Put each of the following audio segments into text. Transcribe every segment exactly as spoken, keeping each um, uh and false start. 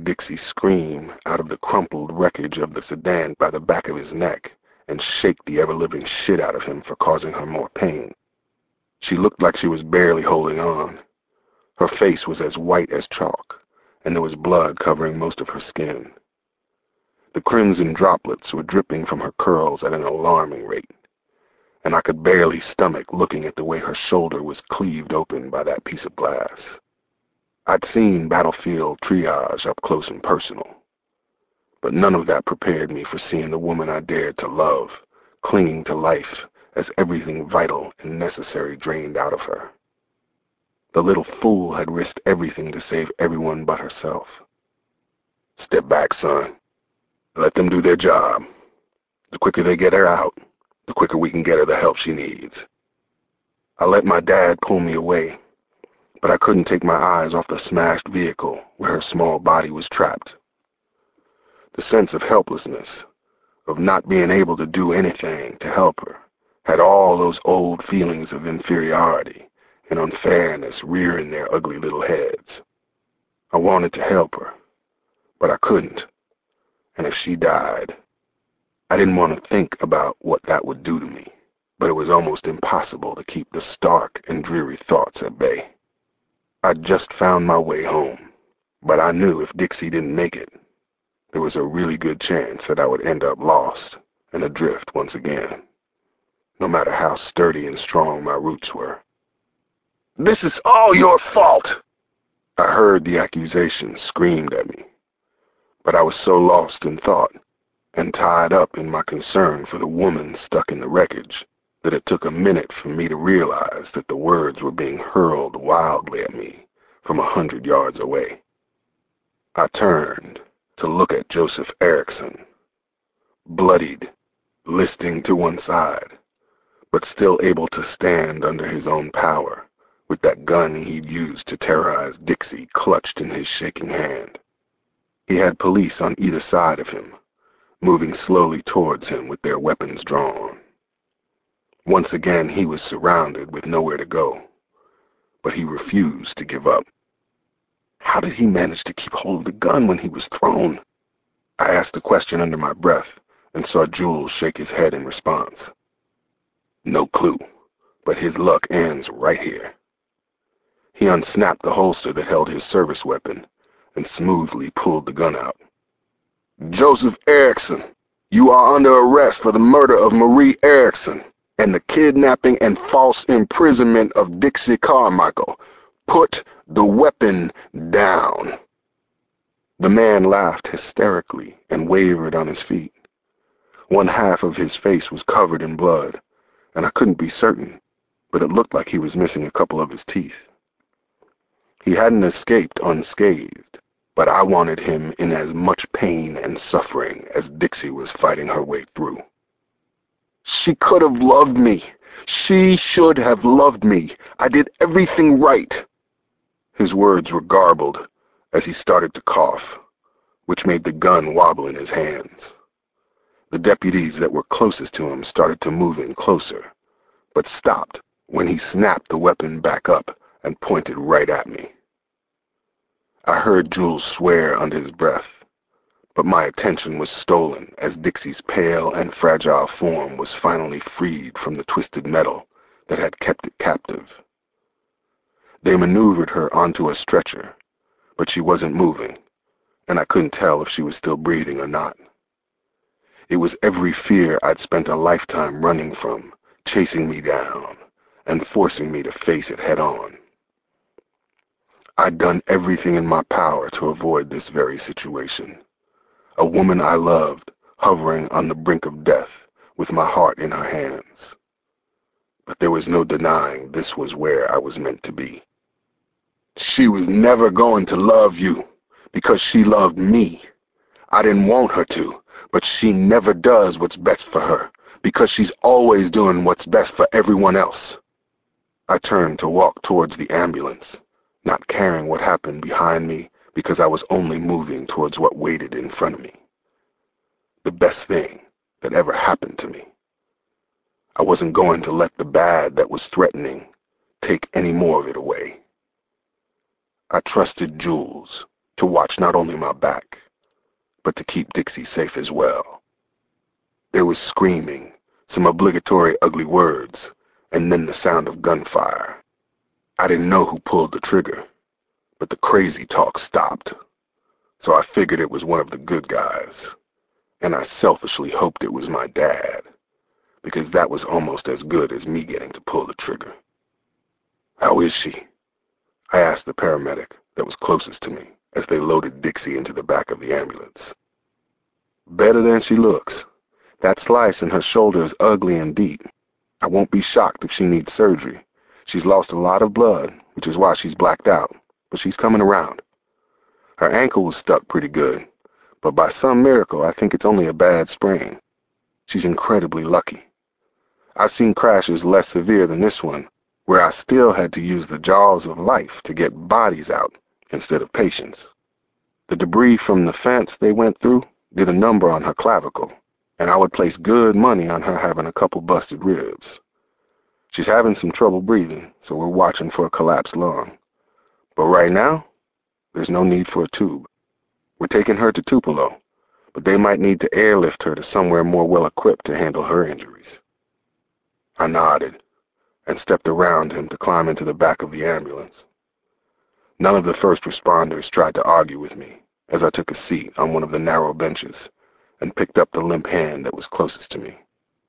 Dixie scream out of the crumpled wreckage of the sedan by the back of his neck and shake the ever-living shit out of him for causing her more pain. She looked like she was barely holding on. Her face was as white as chalk, and there was blood covering most of her skin. The crimson droplets were dripping from her curls at an alarming rate, and I could barely stomach looking at the way her shoulder was cleaved open by that piece of glass. I'd seen battlefield triage up close and personal, but none of that prepared me for seeing the woman I dared to love, clinging to life as everything vital and necessary drained out of her. The little fool had risked everything to save everyone but herself. "Step back, son. Let them do their job. The quicker they get her out, the quicker we can get her the help she needs." I let my dad pull me away, but I couldn't take my eyes off the smashed vehicle where her small body was trapped. The sense of helplessness, of not being able to do anything to help her, had all those old feelings of inferiority and unfairness rearing their ugly little heads. I wanted to help her, but I couldn't, and if she died, I didn't want to think about what that would do to me, but it was almost impossible to keep the stark and dreary thoughts at bay. I'd just found my way home, but I knew if Dixie didn't make it, there was a really good chance that I would end up lost and adrift once again, no matter how sturdy and strong my roots were. "This is all your fault!" I heard the accusation screamed at me, but I was so lost in thought and tied up in my concern for the woman stuck in the wreckage that it took a minute for me to realize that the words were being hurled wildly at me from a hundred yards away. I turned to look at Joseph Erickson, bloodied, listing to one side, but still able to stand under his own power, with that gun he'd used to terrorize Dixie clutched in his shaking hand. He had police on either side of him, moving slowly towards him with their weapons drawn. Once again he was surrounded with nowhere to go, but he refused to give up. How did he manage to keep hold of the gun when he was thrown? I asked the question under my breath and saw Jules shake his head in response. "No clue, but his luck ends right here." He unsnapped the holster that held his service weapon and smoothly pulled the gun out. "Joseph Erickson, you are under arrest for the murder of Marie Erickson and the kidnapping and false imprisonment of Dixie Carmichael. Put the weapon down." The man laughed hysterically and wavered on his feet. One half of his face was covered in blood, and I couldn't be certain, but it looked like he was missing a couple of his teeth. He hadn't escaped unscathed, but I wanted him in as much pain and suffering as Dixie was fighting her way through. "She could have loved me. She should have loved me. I did everything right." His words were garbled as he started to cough, which made the gun wobble in his hands. The deputies that were closest to him started to move in closer, but stopped when he snapped the weapon back up and pointed right at me. I heard Jules swear under his breath, but my attention was stolen as Dixie's pale and fragile form was finally freed from the twisted metal that had kept it captive. They maneuvered her onto a stretcher, but she wasn't moving, and I couldn't tell if she was still breathing or not. It was every fear I'd spent a lifetime running from, chasing me down and forcing me to face it head on. I'd done everything in my power to avoid this very situation. A woman I loved, hovering on the brink of death, with my heart in her hands. But there was no denying this was where I was meant to be. "She was never going to love you, because she loved me. I didn't want her to, but she never does what's best for her, because she's always doing what's best for everyone else." I turned to walk towards the ambulance, not caring what happened behind me because I was only moving towards what waited in front of me. The best thing that ever happened to me. I wasn't going to let the bad that was threatening take any more of it away. I trusted Jules, to watch not only my back, but to keep Dixie safe as well. There was screaming, some obligatory ugly words, and then the sound of gunfire. I didn't know who pulled the trigger, but the crazy talk stopped, so I figured it was one of the good guys, and I selfishly hoped it was my dad, because that was almost as good as me getting to pull the trigger. "How is she?" I asked the paramedic that was closest to me as they loaded Dixie into the back of the ambulance. "Better than she looks. That slice in her shoulder is ugly and deep. I won't be shocked if she needs surgery. She's lost a lot of blood, which is why she's blacked out, but she's coming around. Her ankle was stuck pretty good, but by some miracle I think it's only a bad sprain. She's incredibly lucky. I've seen crashes less severe than this one, where I still had to use the jaws of life to get bodies out instead of patients. The debris from the fence they went through did a number on her clavicle, and I would place good money on her having a couple busted ribs. She's having some trouble breathing, so we're watching for a collapsed lung. But right now, there's no need for a tube. We're taking her to Tupelo, but they might need to airlift her to somewhere more well-equipped to handle her injuries." I nodded and stepped around him to climb into the back of the ambulance. None of the first responders tried to argue with me as I took a seat on one of the narrow benches and picked up the limp hand that was closest to me.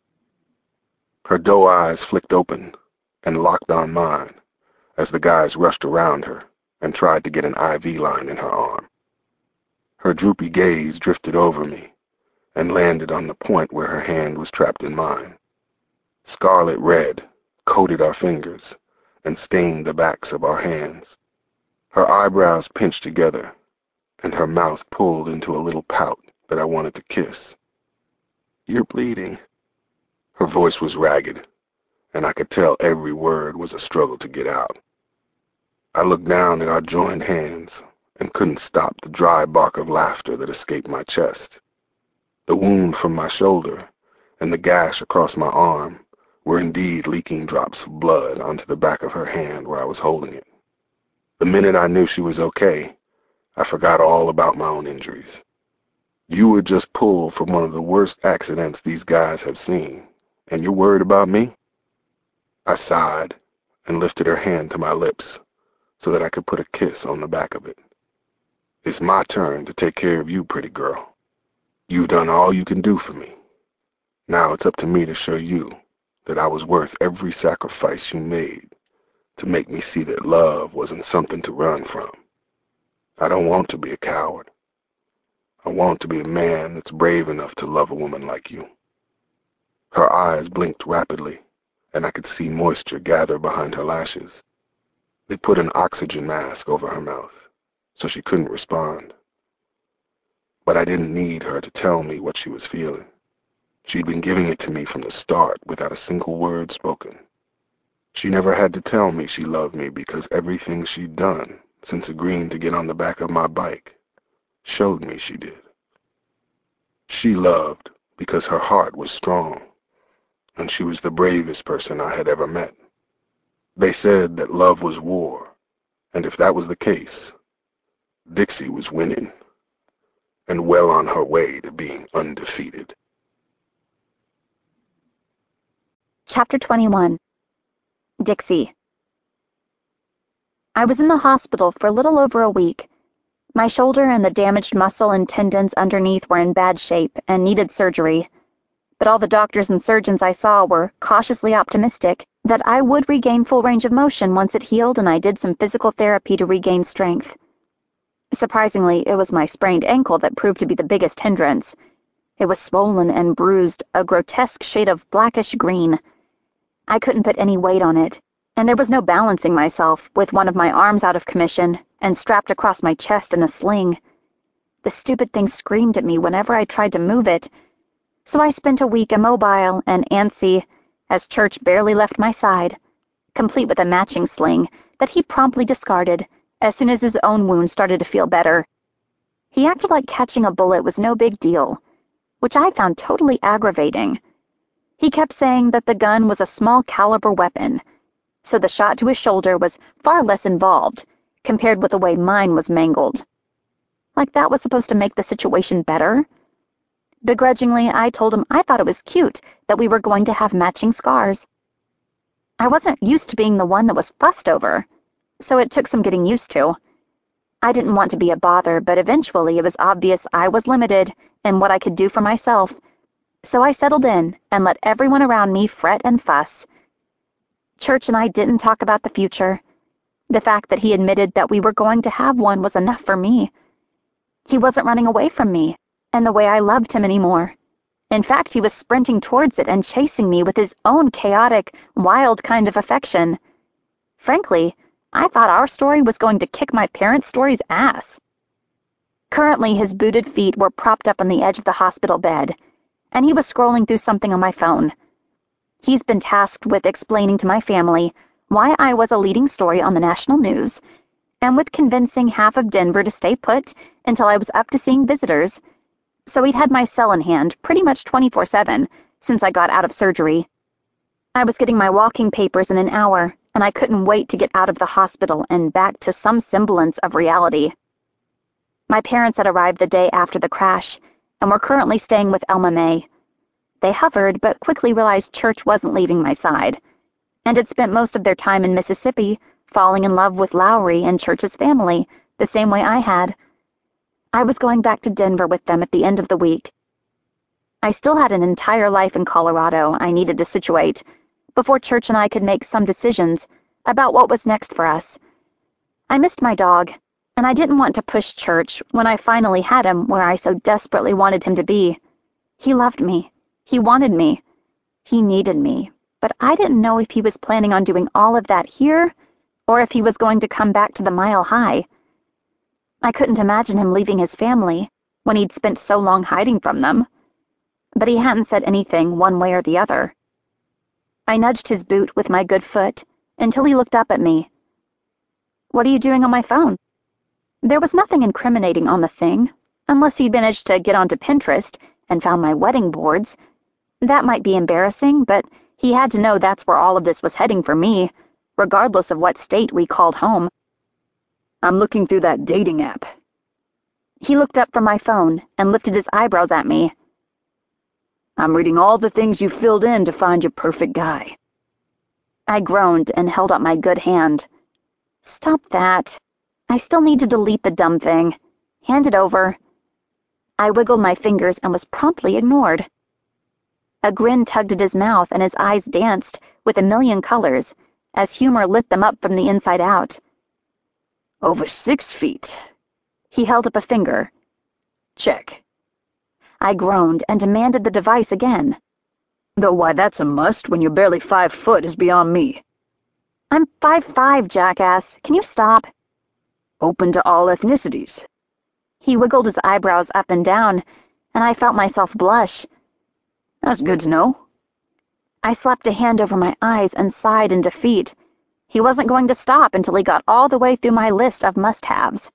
Her doe eyes flicked open and locked on mine as the guys rushed around her and tried to get an I V line in her arm. Her droopy gaze drifted over me and landed on the point where her hand was trapped in mine. Scarlet red coated our fingers and stained the backs of our hands. Her eyebrows pinched together and her mouth pulled into a little pout that I wanted to kiss. "You're bleeding." Her voice was ragged, and I could tell every word was a struggle to get out. I looked down at our joined hands and couldn't stop the dry bark of laughter that escaped my chest. The wound from my shoulder and the gash across my arm were indeed leaking drops of blood onto the back of her hand where I was holding it. The minute I knew she was okay, I forgot all about my own injuries. "You were just pulled from one of the worst accidents these guys have seen, and you're worried about me?" I sighed and lifted her hand to my lips so that I could put a kiss on the back of it. "It's my turn to take care of you, pretty girl. You've done all you can do for me. Now it's up to me to show you that I was worth every sacrifice you made to make me see that love wasn't something to run from. I don't want to be a coward. I want to be a man that's brave enough to love a woman like you." Her eyes blinked rapidly, and I could see moisture gather behind her lashes. They put an oxygen mask over her mouth, so she couldn't respond. But I didn't need her to tell me what she was feeling. She'd been giving it to me from the start without a single word spoken. She never had to tell me she loved me because everything she'd done since agreeing to get on the back of my bike showed me she did. She loved because her heart was strong, and she was the bravest person I had ever met. They said that love was war, and if that was the case, Dixie was winning, and well on her way to being undefeated. Chapter twenty-one. Dixie. I was in the hospital for a little over a week. My shoulder and the damaged muscle and tendons underneath were in bad shape and needed surgery, but all the doctors and surgeons I saw were cautiously optimistic that I would regain full range of motion once it healed and I did some physical therapy to regain strength. Surprisingly, it was my sprained ankle that proved to be the biggest hindrance. It was swollen and bruised, a grotesque shade of blackish green. I couldn't put any weight on it, and there was no balancing myself with one of my arms out of commission and strapped across my chest in a sling. The stupid thing screamed at me whenever I tried to move it, so I spent a week immobile and antsy as Church barely left my side, complete with a matching sling that he promptly discarded as soon as his own wound started to feel better. He acted like catching a bullet was no big deal, which I found totally aggravating. He kept saying that the gun was a small caliber weapon, so the shot to his shoulder was far less involved compared with the way mine was mangled. Like that was supposed to make the situation better. Begrudgingly, I told him I thought it was cute that we were going to have matching scars. I wasn't used to being the one that was fussed over, so it took some getting used to. I didn't want to be a bother, but eventually it was obvious I was limited in what I could do for myself, so I settled in and let everyone around me fret and fuss. Church and I didn't talk about the future. The fact that he admitted that we were going to have one was enough for me. He wasn't running away from me and the way I loved him anymore. In fact, he was sprinting towards it and chasing me with his own chaotic, wild kind of affection. Frankly, I thought our story was going to kick my parents' story's ass. Currently, his booted feet were propped up on the edge of the hospital bed, and he was scrolling through something on my phone. He's been tasked with explaining to my family why I was a leading story on the national news, and with convincing half of Denver to stay put until I was up to seeing visitors. So he'd had my cell in hand pretty much twenty-four seven since I got out of surgery. I was getting my walking papers in an hour, and I couldn't wait to get out of the hospital and back to some semblance of reality. My parents had arrived the day after the crash, and were currently staying with Elma May. They hovered, but quickly realized Church wasn't leaving my side, and had spent most of their time in Mississippi, falling in love with Lowry and Church's family, the same way I had. I was going back to Denver with them at the end of the week. I still had an entire life in Colorado I needed to situate before Church and I could make some decisions about what was next for us. I missed my dog, and I didn't want to push Church when I finally had him where I so desperately wanted him to be. He loved me. He wanted me. He needed me, but I didn't know if he was planning on doing all of that here or if he was going to come back to the Mile High. I couldn't imagine him leaving his family when he'd spent so long hiding from them, but he hadn't said anything one way or the other. I nudged his boot with my good foot until he looked up at me. "What are you doing on my phone?" There was nothing incriminating on the thing, unless he'd managed to get onto Pinterest and found my wedding boards. That might be embarrassing, but he had to know that's where all of this was heading for me, regardless of what state we called home. "I'm looking through that dating app." He looked up from my phone and lifted his eyebrows at me. "I'm reading all the things you filled in to find your perfect guy." I groaned and held up my good hand. "Stop that. I still need to delete the dumb thing. Hand it over." I wiggled my fingers and was promptly ignored. A grin tugged at his mouth and his eyes danced with a million colors as humor lit them up from the inside out. "Over six feet. He held up a finger. Check." I groaned and demanded the device again. "Though why that's a must when you're barely five foot is beyond me." "I'm five five, jackass. Can you stop?" "Open to all ethnicities." He wiggled his eyebrows up and down, and I felt myself blush. "That's good to know." I slapped a hand over my eyes and sighed in defeat. He wasn't going to stop until he got all the way through my list of must-haves.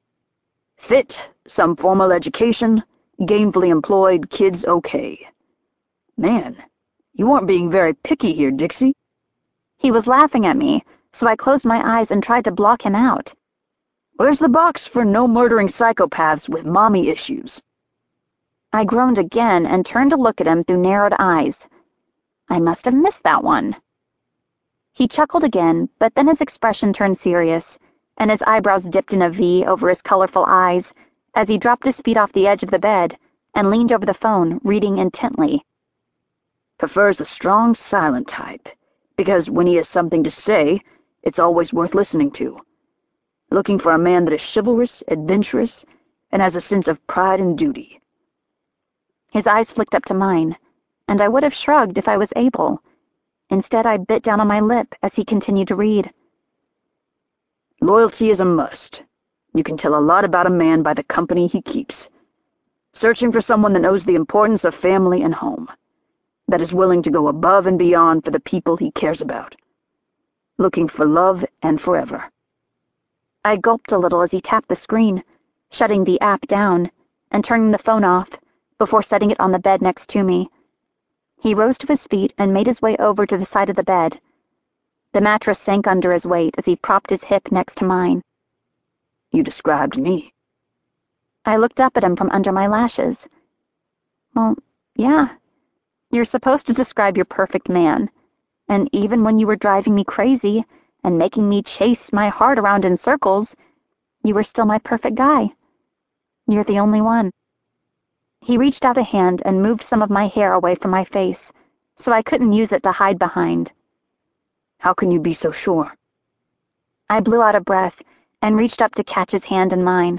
"Fit, some formal education, gainfully employed, kids okay." "Man, you aren't being very picky here, Dixie." He was laughing at me, so I closed my eyes and tried to block him out. "Where's the box for no murdering psychopaths with mommy issues?" I groaned again and turned to look at him through narrowed eyes. I must have missed that one. He chuckled again, but then his expression turned serious, and his eyebrows dipped in a V over his colorful eyes as he dropped his feet off the edge of the bed and leaned over the phone, reading intently. "Prefers the strong, silent type, because when he has something to say, it's always worth listening to. Looking for a man that is chivalrous, adventurous, and has a sense of pride and duty." His eyes flicked up to mine, and I would have shrugged if I was able. Instead, I bit down on my lip as he continued to read. "Loyalty is a must. You can tell a lot about a man by the company he keeps. Searching for someone that knows the importance of family and home, that is willing to go above and beyond for the people he cares about. Looking for love and forever." I gulped a little as he tapped the screen, shutting the app down and turning the phone off before setting it on the bed next to me. He rose to his feet and made his way over to the side of the bed. The mattress sank under his weight as he propped his hip next to mine. "You described me." I looked up at him from under my lashes. Well, yeah. You're supposed to describe your perfect man, and even when you were driving me crazy and making me chase my heart around in circles, you were still my perfect guy. You're the only one. He reached out a hand and moved some of my hair away from my face, so I couldn't use it to hide behind. How can you be so sure? I blew out a breath and reached up to catch his hand in mine.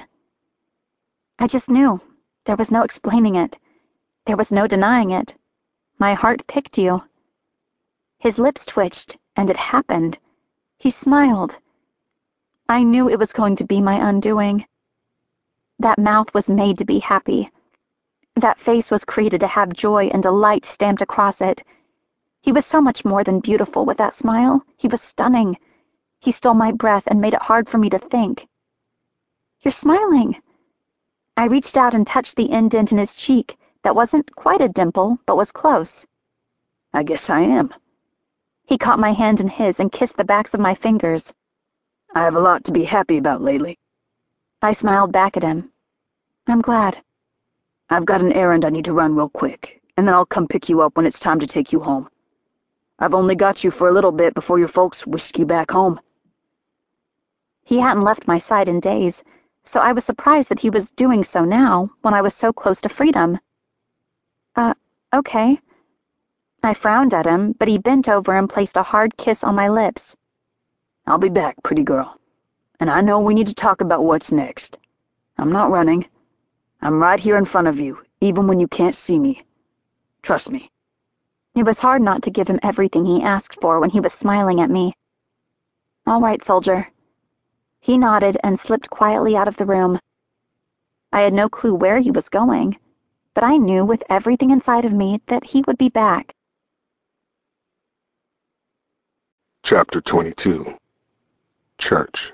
I just knew. There was no explaining it. There was no denying it. My heart picked you. His lips twitched, and it happened. He smiled. I knew it was going to be my undoing. That mouth was made to be happy. That face was created to have joy and delight stamped across it. He was so much more than beautiful with that smile. He was stunning. He stole my breath and made it hard for me to think. You're smiling. I reached out and touched the indent in his cheek that wasn't quite a dimple, but was close. I guess I am. He caught my hand in his and kissed the backs of my fingers. I have a lot to be happy about lately. I smiled back at him. I'm glad. I've got an errand I need to run real quick, and then I'll come pick you up when it's time to take you home. I've only got you for a little bit before your folks whisk you back home. He hadn't left my side in days, so I was surprised that he was doing so now when I was so close to freedom. Uh, okay. I frowned at him, but he bent over and placed a hard kiss on my lips. I'll be back, pretty girl. And I know we need to talk about what's next. I'm not running. I'm right here in front of you, even when you can't see me. Trust me. It was hard not to give him everything he asked for when he was smiling at me. All right, soldier. He nodded and slipped quietly out of the room. I had no clue where he was going, but I knew with everything inside of me that he would be back. Chapter twenty-two. Church.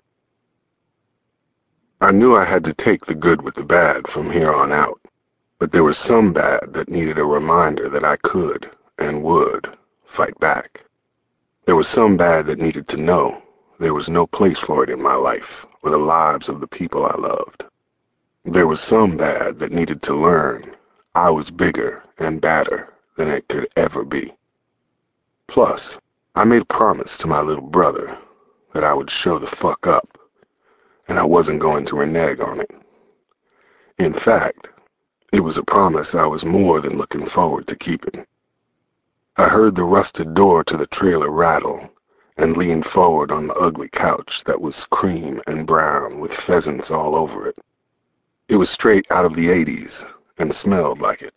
I knew I had to take the good with the bad from here on out, but there was some bad that needed a reminder that I could, and would, fight back. There was some bad that needed to know there was no place for it in my life or the lives of the people I loved. There was some bad that needed to learn I was bigger and badder than it could ever be. Plus, I made a promise to my little brother that I would show the fuck up, and I wasn't going to renege on it. In fact, it was a promise I was more than looking forward to keeping. I heard the rusted door to the trailer rattle and leaned forward on the ugly couch that was cream and brown with pheasants all over it. It was straight out of the eighties and smelled like it.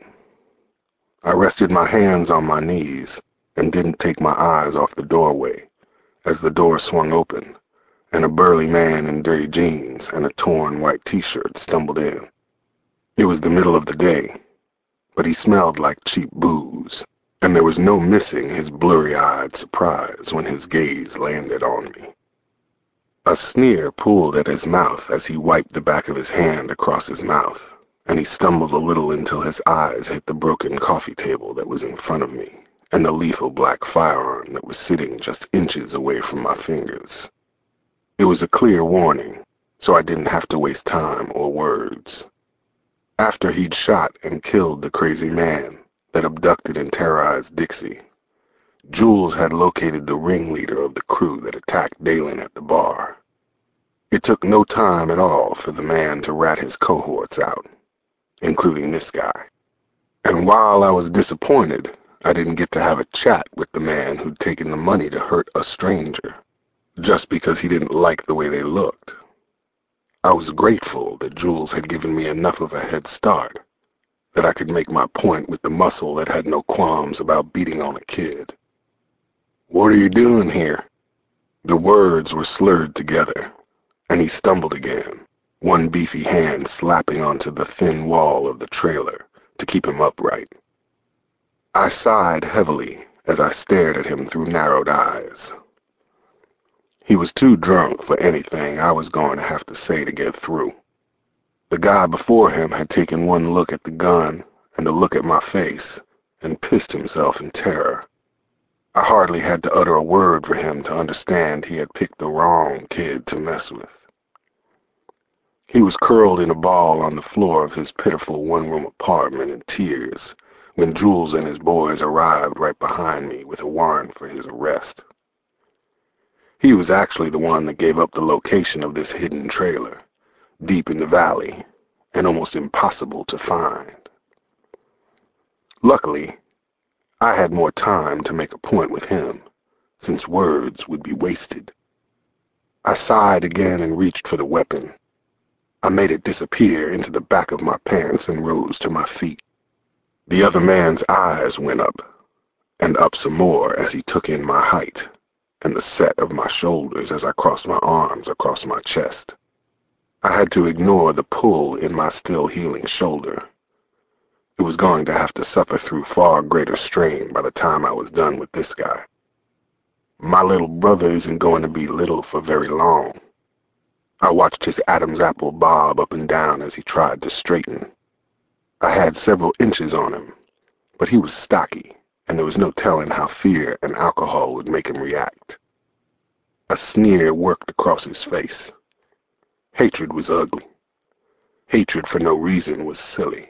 I rested my hands on my knees and didn't take my eyes off the doorway as the door swung open and a burly man in dirty jeans and a torn white t-shirt stumbled in. It was the middle of the day, but he smelled like cheap booze, and there was no missing his blurry-eyed surprise when his gaze landed on me. A sneer pulled at his mouth as he wiped the back of his hand across his mouth, and he stumbled a little until his eyes hit the broken coffee table that was in front of me and the lethal black firearm that was sitting just inches away from my fingers. It was a clear warning, so I didn't have to waste time or words. After he'd shot and killed the crazy man that abducted and terrorized Dixie, Jules had located the ringleader of the crew that attacked Dalen at the bar. It took no time at all for the man to rat his cohorts out, including this guy. And while I was disappointed I didn't get to have a chat with the man who'd taken the money to hurt a stranger, just because he didn't like the way they looked, I was grateful that Jules had given me enough of a head start that I could make my point with the muscle that had no qualms about beating on a kid. "What are you doing here?" The words were slurred together, and he stumbled again, one beefy hand slapping onto the thin wall of the trailer to keep him upright. I sighed heavily as I stared at him through narrowed eyes. He was too drunk for anything I was going to have to say to get through. The guy before him had taken one look at the gun and a look at my face and pissed himself in terror. I hardly had to utter a word for him to understand he had picked the wrong kid to mess with. He was curled in a ball on the floor of his pitiful one-room apartment in tears when Jules and his boys arrived right behind me with a warrant for his arrest. He was actually the one that gave up the location of this hidden trailer, deep in the valley, and almost impossible to find. Luckily, I had more time to make a point with him, since words would be wasted. I sighed again and reached for the weapon. I made it disappear into the back of my pants and rose to my feet. The other man's eyes went up, and up some more as he took in my height and the set of my shoulders as I crossed my arms across my chest. I had to ignore the pull in my still healing shoulder. It was going to have to suffer through far greater strain by the time I was done with this guy. My little brother isn't going to be little for very long. I watched his Adam's apple bob up and down as he tried to straighten. I had several inches on him, but he was stocky, and there was no telling how fear and alcohol would make him react. A sneer worked across his face. Hatred was ugly. Hatred for no reason was silly.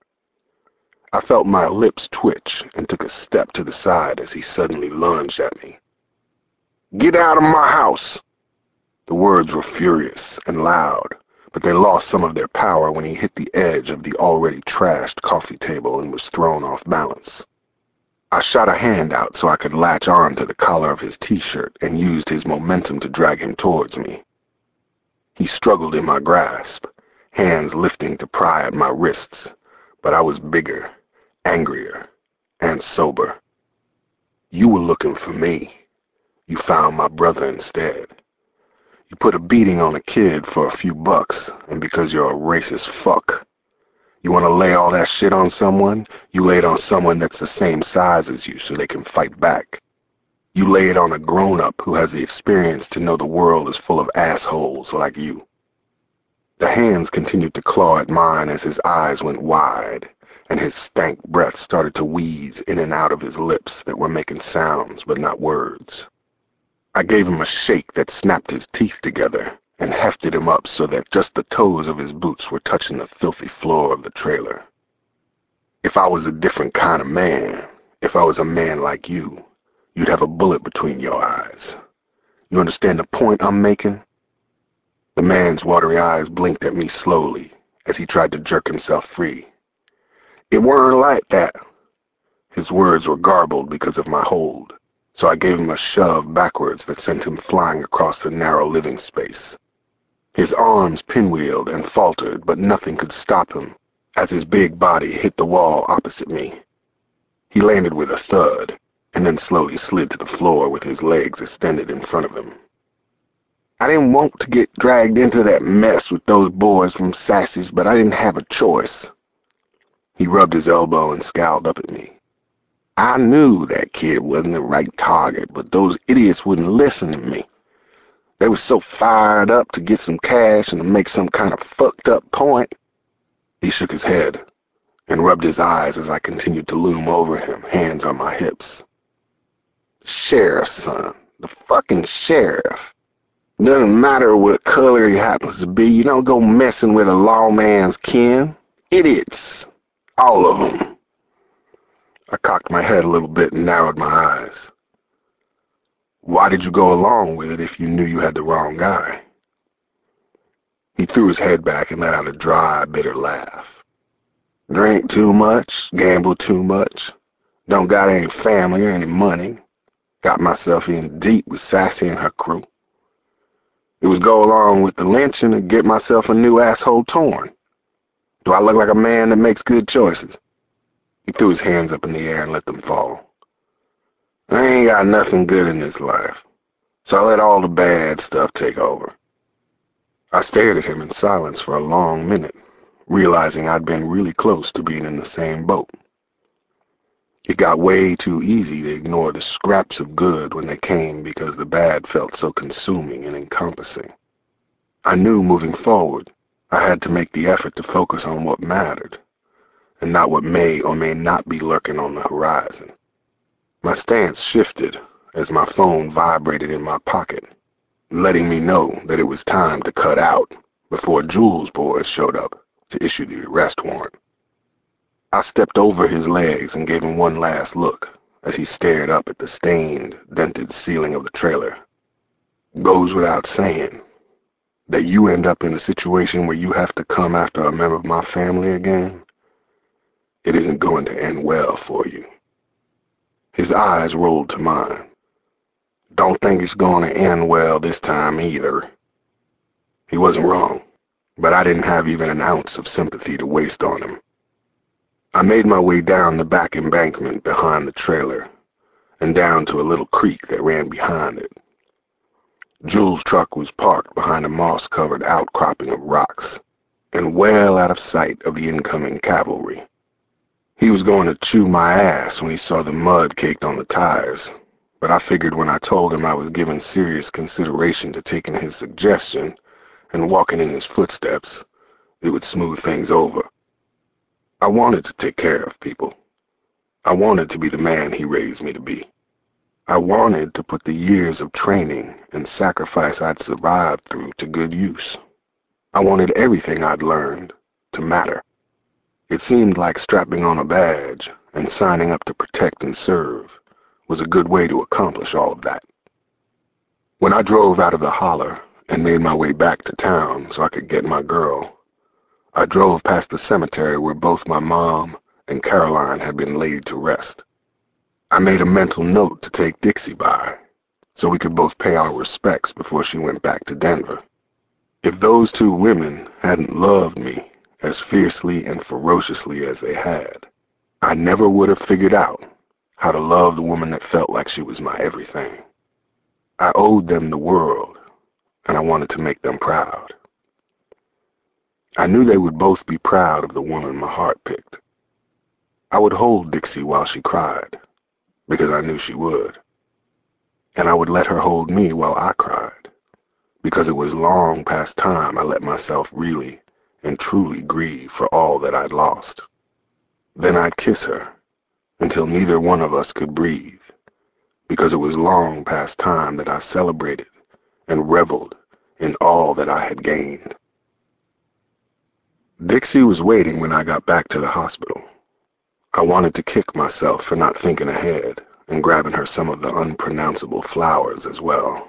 I felt my lips twitch and took a step to the side as he suddenly lunged at me. "Get out of my house!" The words were furious and loud, but they lost some of their power when he hit the edge of the already trashed coffee table and was thrown off balance. I shot a hand out so I could latch on to the collar of his t-shirt and used his momentum to drag him towards me. He struggled in my grasp, hands lifting to pry at my wrists, but I was bigger, angrier, and sober. "You were looking for me. You found my brother instead. You put a beating on a kid for a few bucks, and because you're a racist fuck. You want to lay all that shit on someone? You lay it on someone that's the same size as you so they can fight back. You lay it on a grown-up who has the experience to know the world is full of assholes like you." The hands continued to claw at mine as his eyes went wide, and his stank breath started to wheeze in and out of his lips that were making sounds but not words. I gave him a shake that snapped his teeth together and hefted him up so that just the toes of his boots were touching the filthy floor of the trailer. "If I was a different kind of man, if I was a man like you, you'd have a bullet between your eyes. You understand the point I'm making?" The man's watery eyes blinked at me slowly as he tried to jerk himself free. "It weren't like that." His words were garbled because of my hold, so I gave him a shove backwards that sent him flying across the narrow living space. His arms pinwheeled and faltered, but nothing could stop him as his big body hit the wall opposite me. He landed with a thud, and then slowly slid to the floor with his legs extended in front of him. "I didn't want to get dragged into that mess with those boys from Sassy's, but I didn't have a choice." He rubbed his elbow and scowled up at me. "I knew that kid wasn't the right target, but those idiots wouldn't listen to me. They were so fired up to get some cash and to make some kind of fucked up point." He shook his head and rubbed his eyes as I continued to loom over him, hands on my hips. "The sheriff, son. The fucking sheriff. Doesn't matter what color he happens to be. You don't go messing with a lawman's kin. Idiots. All of them." I cocked my head a little bit and narrowed my eyes. "Why did you go along with it if you knew you had the wrong guy?" He threw his head back and let out a dry, bitter laugh. "Drink too much, gamble too much, don't got any family or any money. Got myself in deep with Sassy and her crew. It was go along with the lynching and get myself a new asshole torn. Do I look like a man that makes good choices?" He threw his hands up in the air and let them fall. "I ain't got nothing good in this life, so I let all the bad stuff take over." I stared at him in silence for a long minute, realizing I'd been really close to being in the same boat. It got way too easy to ignore the scraps of good when they came because the bad felt so consuming and encompassing. I knew moving forward, I had to make the effort to focus on what mattered, and not what may or may not be lurking on the horizon. My stance shifted as my phone vibrated in my pocket, letting me know that it was time to cut out before Jules' boys showed up to issue the arrest warrant. I stepped over his legs and gave him one last look as he stared up at the stained, dented ceiling of the trailer. Goes without saying that you end up in a situation where you have to come after a member of my family again, it isn't going to end well for you. His eyes rolled to mine. Don't think it's going to end well this time either. He wasn't wrong, but I didn't have even an ounce of sympathy to waste on him. I made my way down the back embankment behind the trailer and down to a little creek that ran behind it. Jules' truck was parked behind a moss-covered outcropping of rocks and well out of sight of the incoming cavalry. He was going to chew my ass when he saw the mud caked on the tires, but I figured when I told him I was giving serious consideration to taking his suggestion and walking in his footsteps, it would smooth things over. I wanted to take care of people. I wanted to be the man he raised me to be. I wanted to put the years of training and sacrifice I'd survived through to good use. I wanted everything I'd learned to matter. It seemed like strapping on a badge and signing up to protect and serve was a good way to accomplish all of that. When I drove out of the holler and made my way back to town so I could get my girl, I drove past the cemetery where both my mom and Caroline had been laid to rest. I made a mental note to take Dixie by, so we could both pay our respects before she went back to Denver. If those two women hadn't loved me as fiercely and ferociously as they had, I never would have figured out how to love the woman that felt like she was my everything. I owed them the world, and I wanted to make them proud. I knew they would both be proud of the woman my heart picked. I would hold Dixie while she cried, because I knew she would. And I would let her hold me while I cried, because it was long past time I let myself really and truly grieve for all that I'd lost. Then I'd kiss her until neither one of us could breathe, because it was long past time that I celebrated and reveled in all that I had gained. Dixie was waiting when I got back to the hospital. I wanted to kick myself for not thinking ahead and grabbing her some of the unpronounceable flowers as well.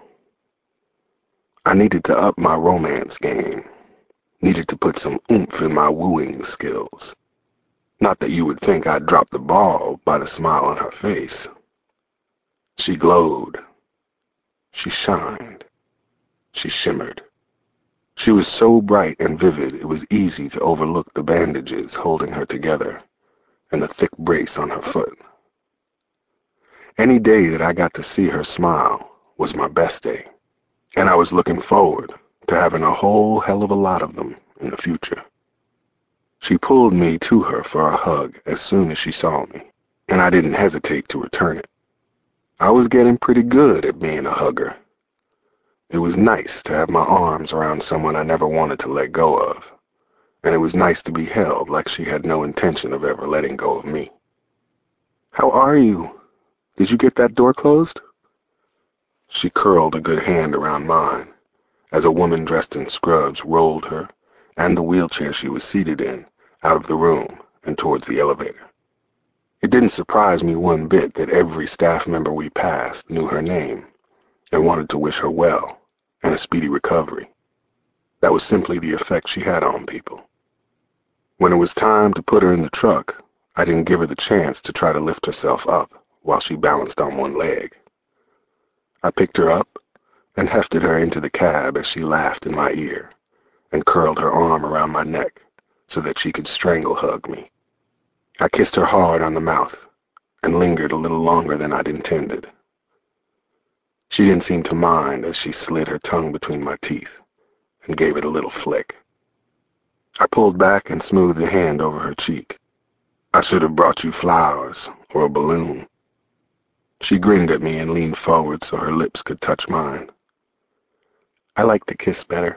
I needed to up my romance game, needed to put some oomph in my wooing skills. Not that you would think I'd dropped the ball by the smile on her face. She glowed. She shined. She shimmered. She was so bright and vivid it was easy to overlook the bandages holding her together and the thick brace on her foot. Any day that I got to see her smile was my best day, and I was looking forward to having a whole hell of a lot of them in the future. She pulled me to her for a hug as soon as she saw me, and I didn't hesitate to return it. I was getting pretty good at being a hugger. It was nice to have my arms around someone I never wanted to let go of, and it was nice to be held like she had no intention of ever letting go of me. "How are you? Did you get that door closed?" She curled a good hand around mine as a woman dressed in scrubs rolled her and the wheelchair she was seated in out of the room and towards the elevator. It didn't surprise me one bit that every staff member we passed knew her name and wanted to wish her well and a speedy recovery. That was simply the effect she had on people. When it was time to put her in the truck, I didn't give her the chance to try to lift herself up while she balanced on one leg. I picked her up and hefted her into the cab as she laughed in my ear and curled her arm around my neck so that she could strangle hug me. I kissed her hard on the mouth and lingered a little longer than I'd intended. She didn't seem to mind as she slid her tongue between my teeth and gave it a little flick. I pulled back and smoothed a hand over her cheek. "I should have brought you flowers or a balloon." She grinned at me and leaned forward so her lips could touch mine. "I like the kiss better."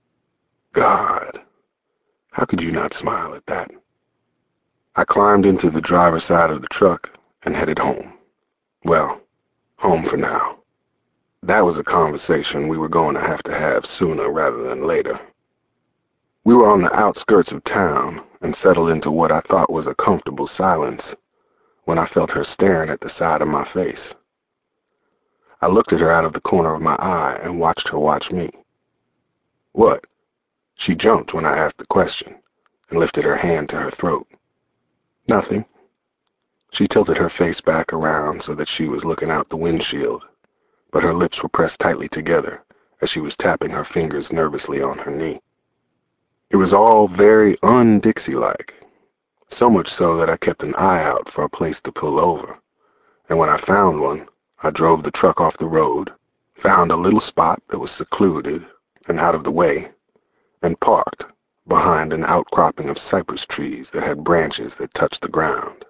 God, how could you not smile at that? I climbed into the driver's side of the truck and headed home. Well, home for now. That was a conversation we were going to have to have sooner rather than later. We were on the outskirts of town and settled into what I thought was a comfortable silence when I felt her staring at the side of my face. I looked at her out of the corner of my eye and watched her watch me. "What?" She jumped when I asked the question and lifted her hand to her throat. "Nothing." She tilted her face back around so that she was looking out the windshield, but her lips were pressed tightly together as she was tapping her fingers nervously on her knee. It was all very un-Dixie-like, so much so that I kept an eye out for a place to pull over, and when I found one, I drove the truck off the road, found a little spot that was secluded and out of the way, and parked behind an outcropping of cypress trees that had branches that touched the ground.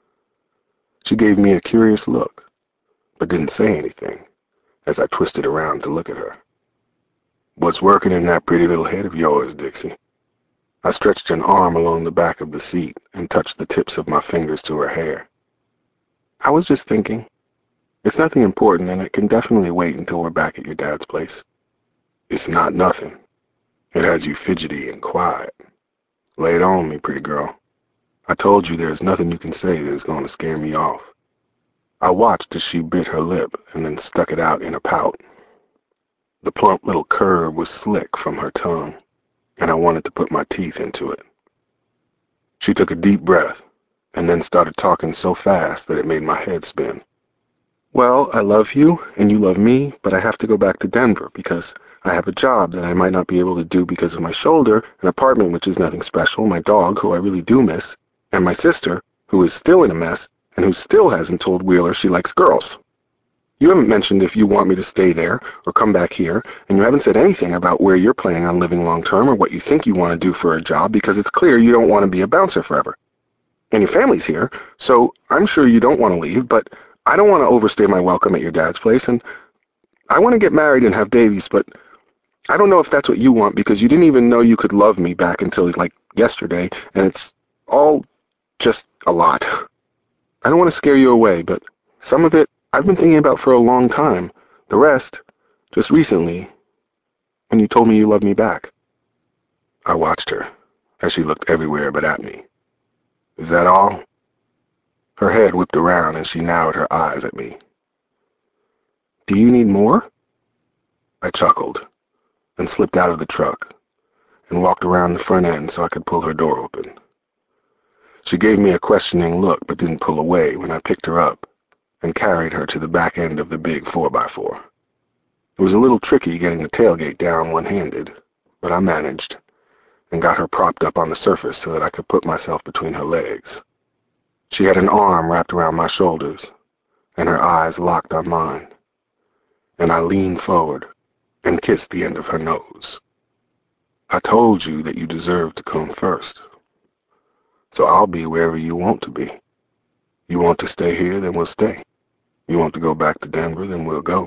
She gave me a curious look, but didn't say anything as I twisted around to look at her. "What's working in that pretty little head of yours, Dixie?" I stretched an arm along the back of the seat and touched the tips of my fingers to her hair. "I was just thinking. It's nothing important, and it can definitely wait until we're back at your dad's place." "It's not nothing. It has you fidgety and quiet. Lay it on me, pretty girl. I told you there's nothing you can say that is going to scare me off." I watched as she bit her lip and then stuck it out in a pout. The plump little curve was slick from her tongue, and I wanted to put my teeth into it. She took a deep breath and then started talking so fast that it made my head spin. "Well, I love you and you love me, but I have to go back to Denver because I have a job that I might not be able to do because of my shoulder, an apartment which is nothing special, my dog, who I really do miss, and my sister, who is still in a mess and who still hasn't told Wheeler she likes girls. You haven't mentioned if you want me to stay there or come back here, and you haven't said anything about where you're planning on living long term or what you think you want to do for a job because it's clear you don't want to be a bouncer forever. And your family's here, so I'm sure you don't want to leave, but I don't want to overstay my welcome at your dad's place, and I want to get married and have babies, but I don't know if that's what you want because you didn't even know you could love me back until, like, yesterday, and it's all just a lot. I don't want to scare you away, but some of it I've been thinking about for a long time. The rest, just recently, when you told me you loved me back." I watched her as she looked everywhere but at me. "Is that all?" Her head whipped around and she narrowed her eyes at me. "Do you need more?" I chuckled and slipped out of the truck and walked around the front end so I could pull her door open. She gave me a questioning look but didn't pull away when I picked her up and carried her to the back end of the big four by four. It was a little tricky getting the tailgate down one-handed, but I managed and got her propped up on the surface so that I could put myself between her legs. She had an arm wrapped around my shoulders and her eyes locked on mine, and I leaned forward and kissed the end of her nose. "I told you that you deserved to come first, so I'll be wherever you want to be. You want to stay here, then we'll stay. You want to go back to Denver, then we'll go.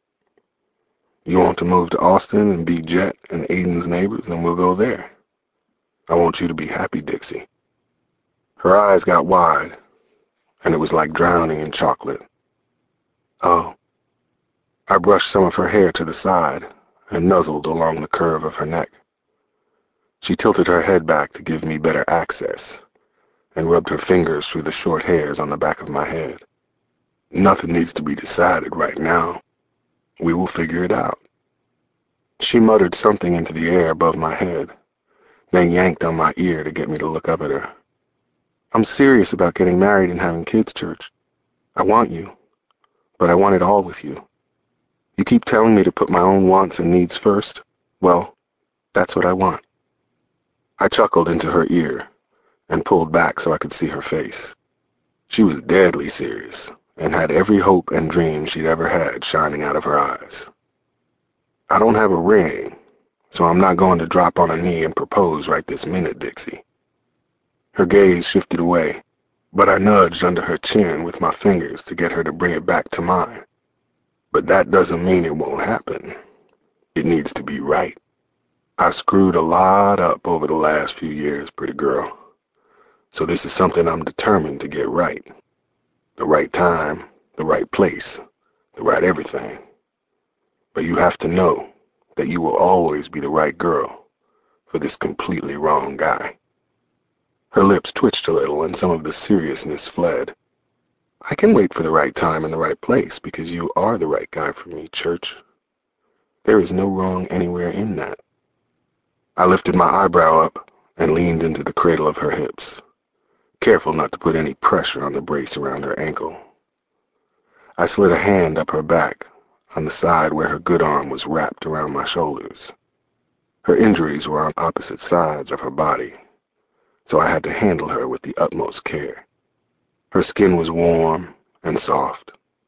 You want to move to Austin and be Jet and Aiden's neighbors, then we'll go there. I want you to be happy, Dixie." Her eyes got wide, and it was like drowning in chocolate. "Oh." I brushed some of her hair to the side and nuzzled along the curve of her neck. She tilted her head back to give me better access and rubbed her fingers through the short hairs on the back of my head. "Nothing needs to be decided right now. We will figure it out." She muttered something into the air above my head, then yanked on my ear to get me to look up at her. "I'm serious about getting married and having kids, Church. I want you, but I want it all with you. You keep telling me to put my own wants and needs first. Well, that's what I want." I chuckled into her ear and pulled back so I could see her face. She was deadly serious and had every hope and dream she'd ever had shining out of her eyes. "I don't have a ring, so I'm not going to drop on a knee and propose right this minute, Dixie." Her gaze shifted away, but I nudged under her chin with my fingers to get her to bring it back to mine. "But that doesn't mean it won't happen. It needs to be right. I screwed a lot up over the last few years, pretty girl. So this is something I'm determined to get right. The right time, the right place, the right everything. But you have to know that you will always be the right girl for this completely wrong guy. Her lips twitched a little and some of the seriousness fled. I can wait for the right time and the right place because you are the right guy for me, Church. There is no wrong anywhere in that. I lifted my eyebrow up and leaned into the cradle of her hips, careful not to put any pressure on the brace around her ankle. I slid a hand up her back, on the side where her good arm was wrapped around my shoulders. Her injuries were on opposite sides of her body, so I had to handle her with the utmost care. Her skin was warm and soft.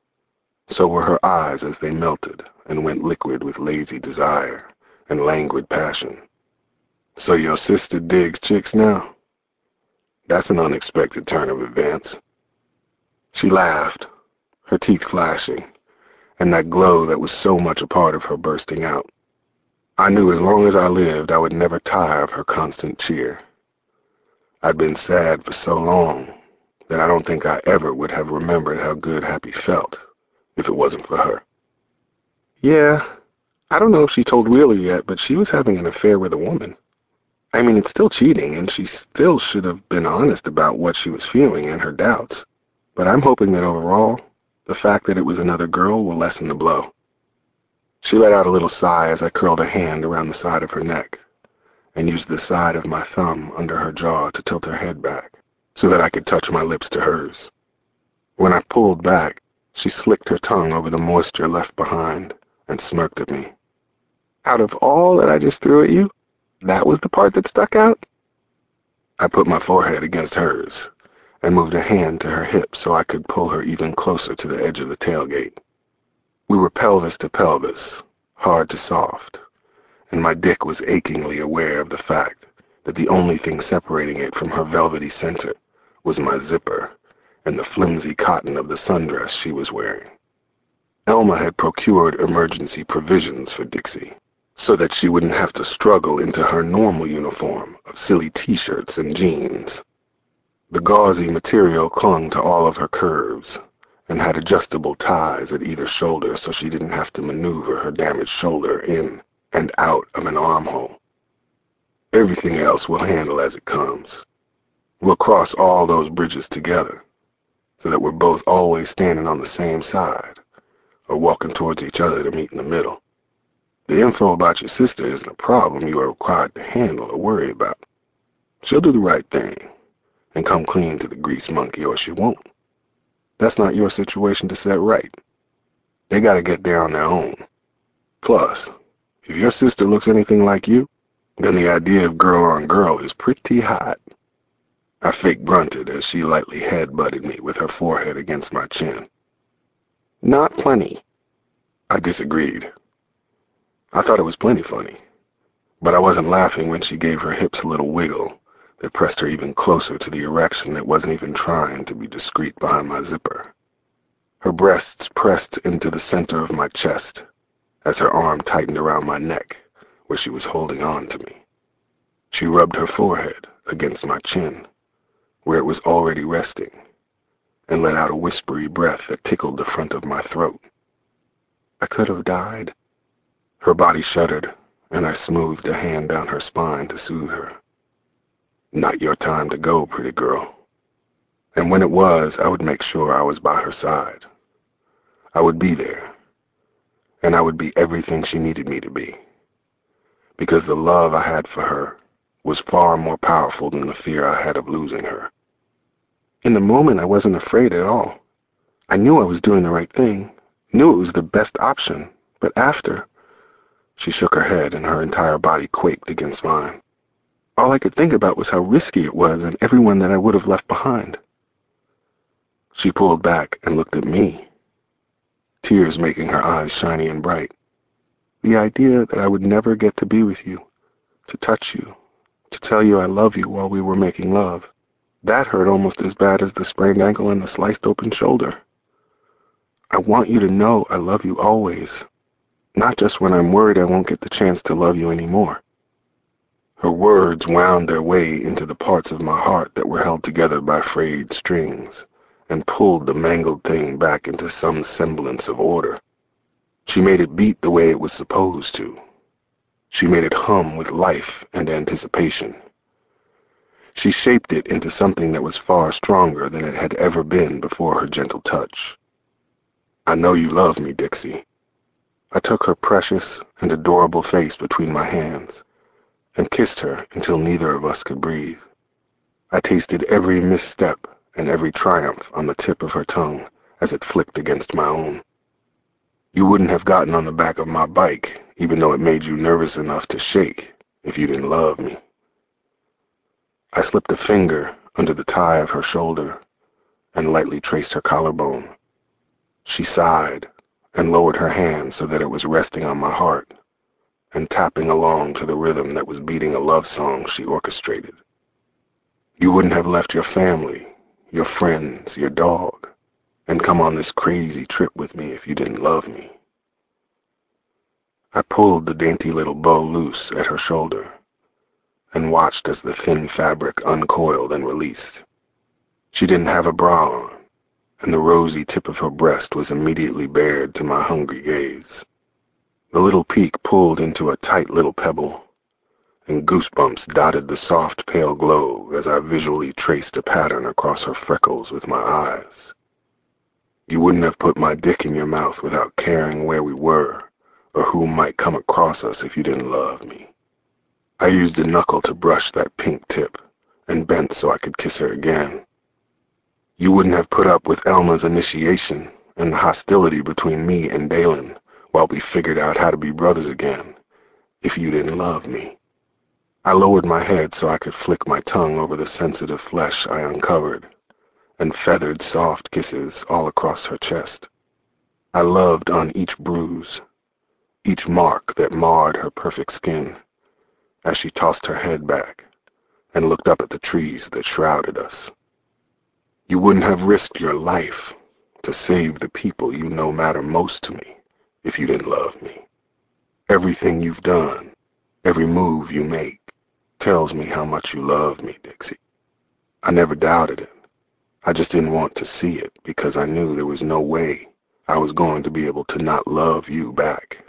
So were her eyes as they melted and went liquid with lazy desire and languid passion. So your sister digs chicks now? That's an unexpected turn of events. She laughed, her teeth flashing, and that glow that was so much a part of her bursting out. I knew as long as I lived I would never tire of her constant cheer. I'd been sad for so long that I don't think I ever would have remembered how good Happy felt if it wasn't for her. Yeah, I don't know if she told Wheeler yet, but she was having an affair with a woman. I mean, it's still cheating, and she still should have been honest about what she was feeling and her doubts. But I'm hoping that overall, the fact that it was another girl will lessen the blow. She let out a little sigh as I curled a hand around the side of her neck and used the side of my thumb under her jaw to tilt her head back so that I could touch my lips to hers. When I pulled back, she slicked her tongue over the moisture left behind and smirked at me. Out of all that I just threw at you, that was the part that stuck out? I put my forehead against hers and moved a hand to her hip so I could pull her even closer to the edge of the tailgate. We were pelvis to pelvis, hard to soft, and my dick was achingly aware of the fact that the only thing separating it from her velvety center was my zipper and the flimsy cotton of the sundress she was wearing. Elma had procured emergency provisions for Dixie, so that she wouldn't have to struggle into her normal uniform of silly t-shirts and jeans. The gauzy material clung to all of her curves and had adjustable ties at either shoulder so she didn't have to maneuver her damaged shoulder in and out of an armhole. Everything else we'll handle as it comes. We'll cross all those bridges together so that we're both always standing on the same side or walking towards each other to meet in the middle. The info about your sister isn't a problem you are required to handle or worry about. She'll do the right thing and come clean to the grease monkey, or she won't. That's not your situation to set right. They gotta get there on their own. Plus, if your sister looks anything like you, then the idea of girl on girl is pretty hot. I fake grunted as she lightly head-butted me with her forehead against my chin. Not plenty. I disagreed. I thought it was plenty funny, but I wasn't laughing when she gave her hips a little wiggle that pressed her even closer to the erection that wasn't even trying to be discreet behind my zipper. Her breasts pressed into the center of my chest as her arm tightened around my neck where she was holding on to me. She rubbed her forehead against my chin where it was already resting and let out a whispery breath that tickled the front of my throat. I could have died. Her body shuddered, and I smoothed a hand down her spine to soothe her. Not your time to go, pretty girl. And when it was, I would make sure I was by her side. I would be there, and I would be everything she needed me to be, because the love I had for her was far more powerful than the fear I had of losing her. In the moment, I wasn't afraid at all. I knew I was doing the right thing, knew it was the best option, but after... She shook her head, and her entire body quaked against mine. All I could think about was how risky it was and everyone that I would have left behind. She pulled back and looked at me, tears making her eyes shiny and bright. The idea that I would never get to be with you, to touch you, to tell you I love you while we were making love, that hurt almost as bad as the sprained ankle and the sliced open shoulder. I want you to know I love you always, not just when I'm worried I won't get the chance to love you anymore. Her words wound their way into the parts of my heart that were held together by frayed strings and pulled the mangled thing back into some semblance of order. She made it beat the way it was supposed to. She made it hum with life and anticipation. She shaped it into something that was far stronger than it had ever been before her gentle touch. I know you love me, Dixie. I took her precious and adorable face between my hands and kissed her until neither of us could breathe. I tasted every misstep and every triumph on the tip of her tongue as it flicked against my own. You wouldn't have gotten on the back of my bike, even though it made you nervous enough to shake, if you didn't love me. I slipped a finger under the tie of her shoulder and lightly traced her collarbone. She sighed and lowered her hand so that it was resting on my heart and tapping along to the rhythm that was beating a love song she orchestrated. You wouldn't have left your family, your friends, your dog, and come on this crazy trip with me if you didn't love me. I pulled the dainty little bow loose at her shoulder and watched as the thin fabric uncoiled and released. She didn't have a bra on, and the rosy tip of her breast was immediately bared to my hungry gaze. The little peak pulled into a tight little pebble, and goosebumps dotted the soft pale glow as I visually traced a pattern across her freckles with my eyes. You wouldn't have put my dick in your mouth without caring where we were or who might come across us if you didn't love me. I used a knuckle to brush that pink tip and bent so I could kiss her again. You wouldn't have put up with Elma's initiation and the hostility between me and Dalen while we figured out how to be brothers again if you didn't love me. I lowered my head so I could flick my tongue over the sensitive flesh I uncovered and feathered soft kisses all across her chest. I loved on each bruise, each mark that marred her perfect skin as she tossed her head back and looked up at the trees that shrouded us. You wouldn't have risked your life to save the people you know matter most to me if you didn't love me. Everything you've done, every move you make, tells me how much you love me, Dixie. I never doubted it. I just didn't want to see it because I knew there was no way I was going to be able to not love you back.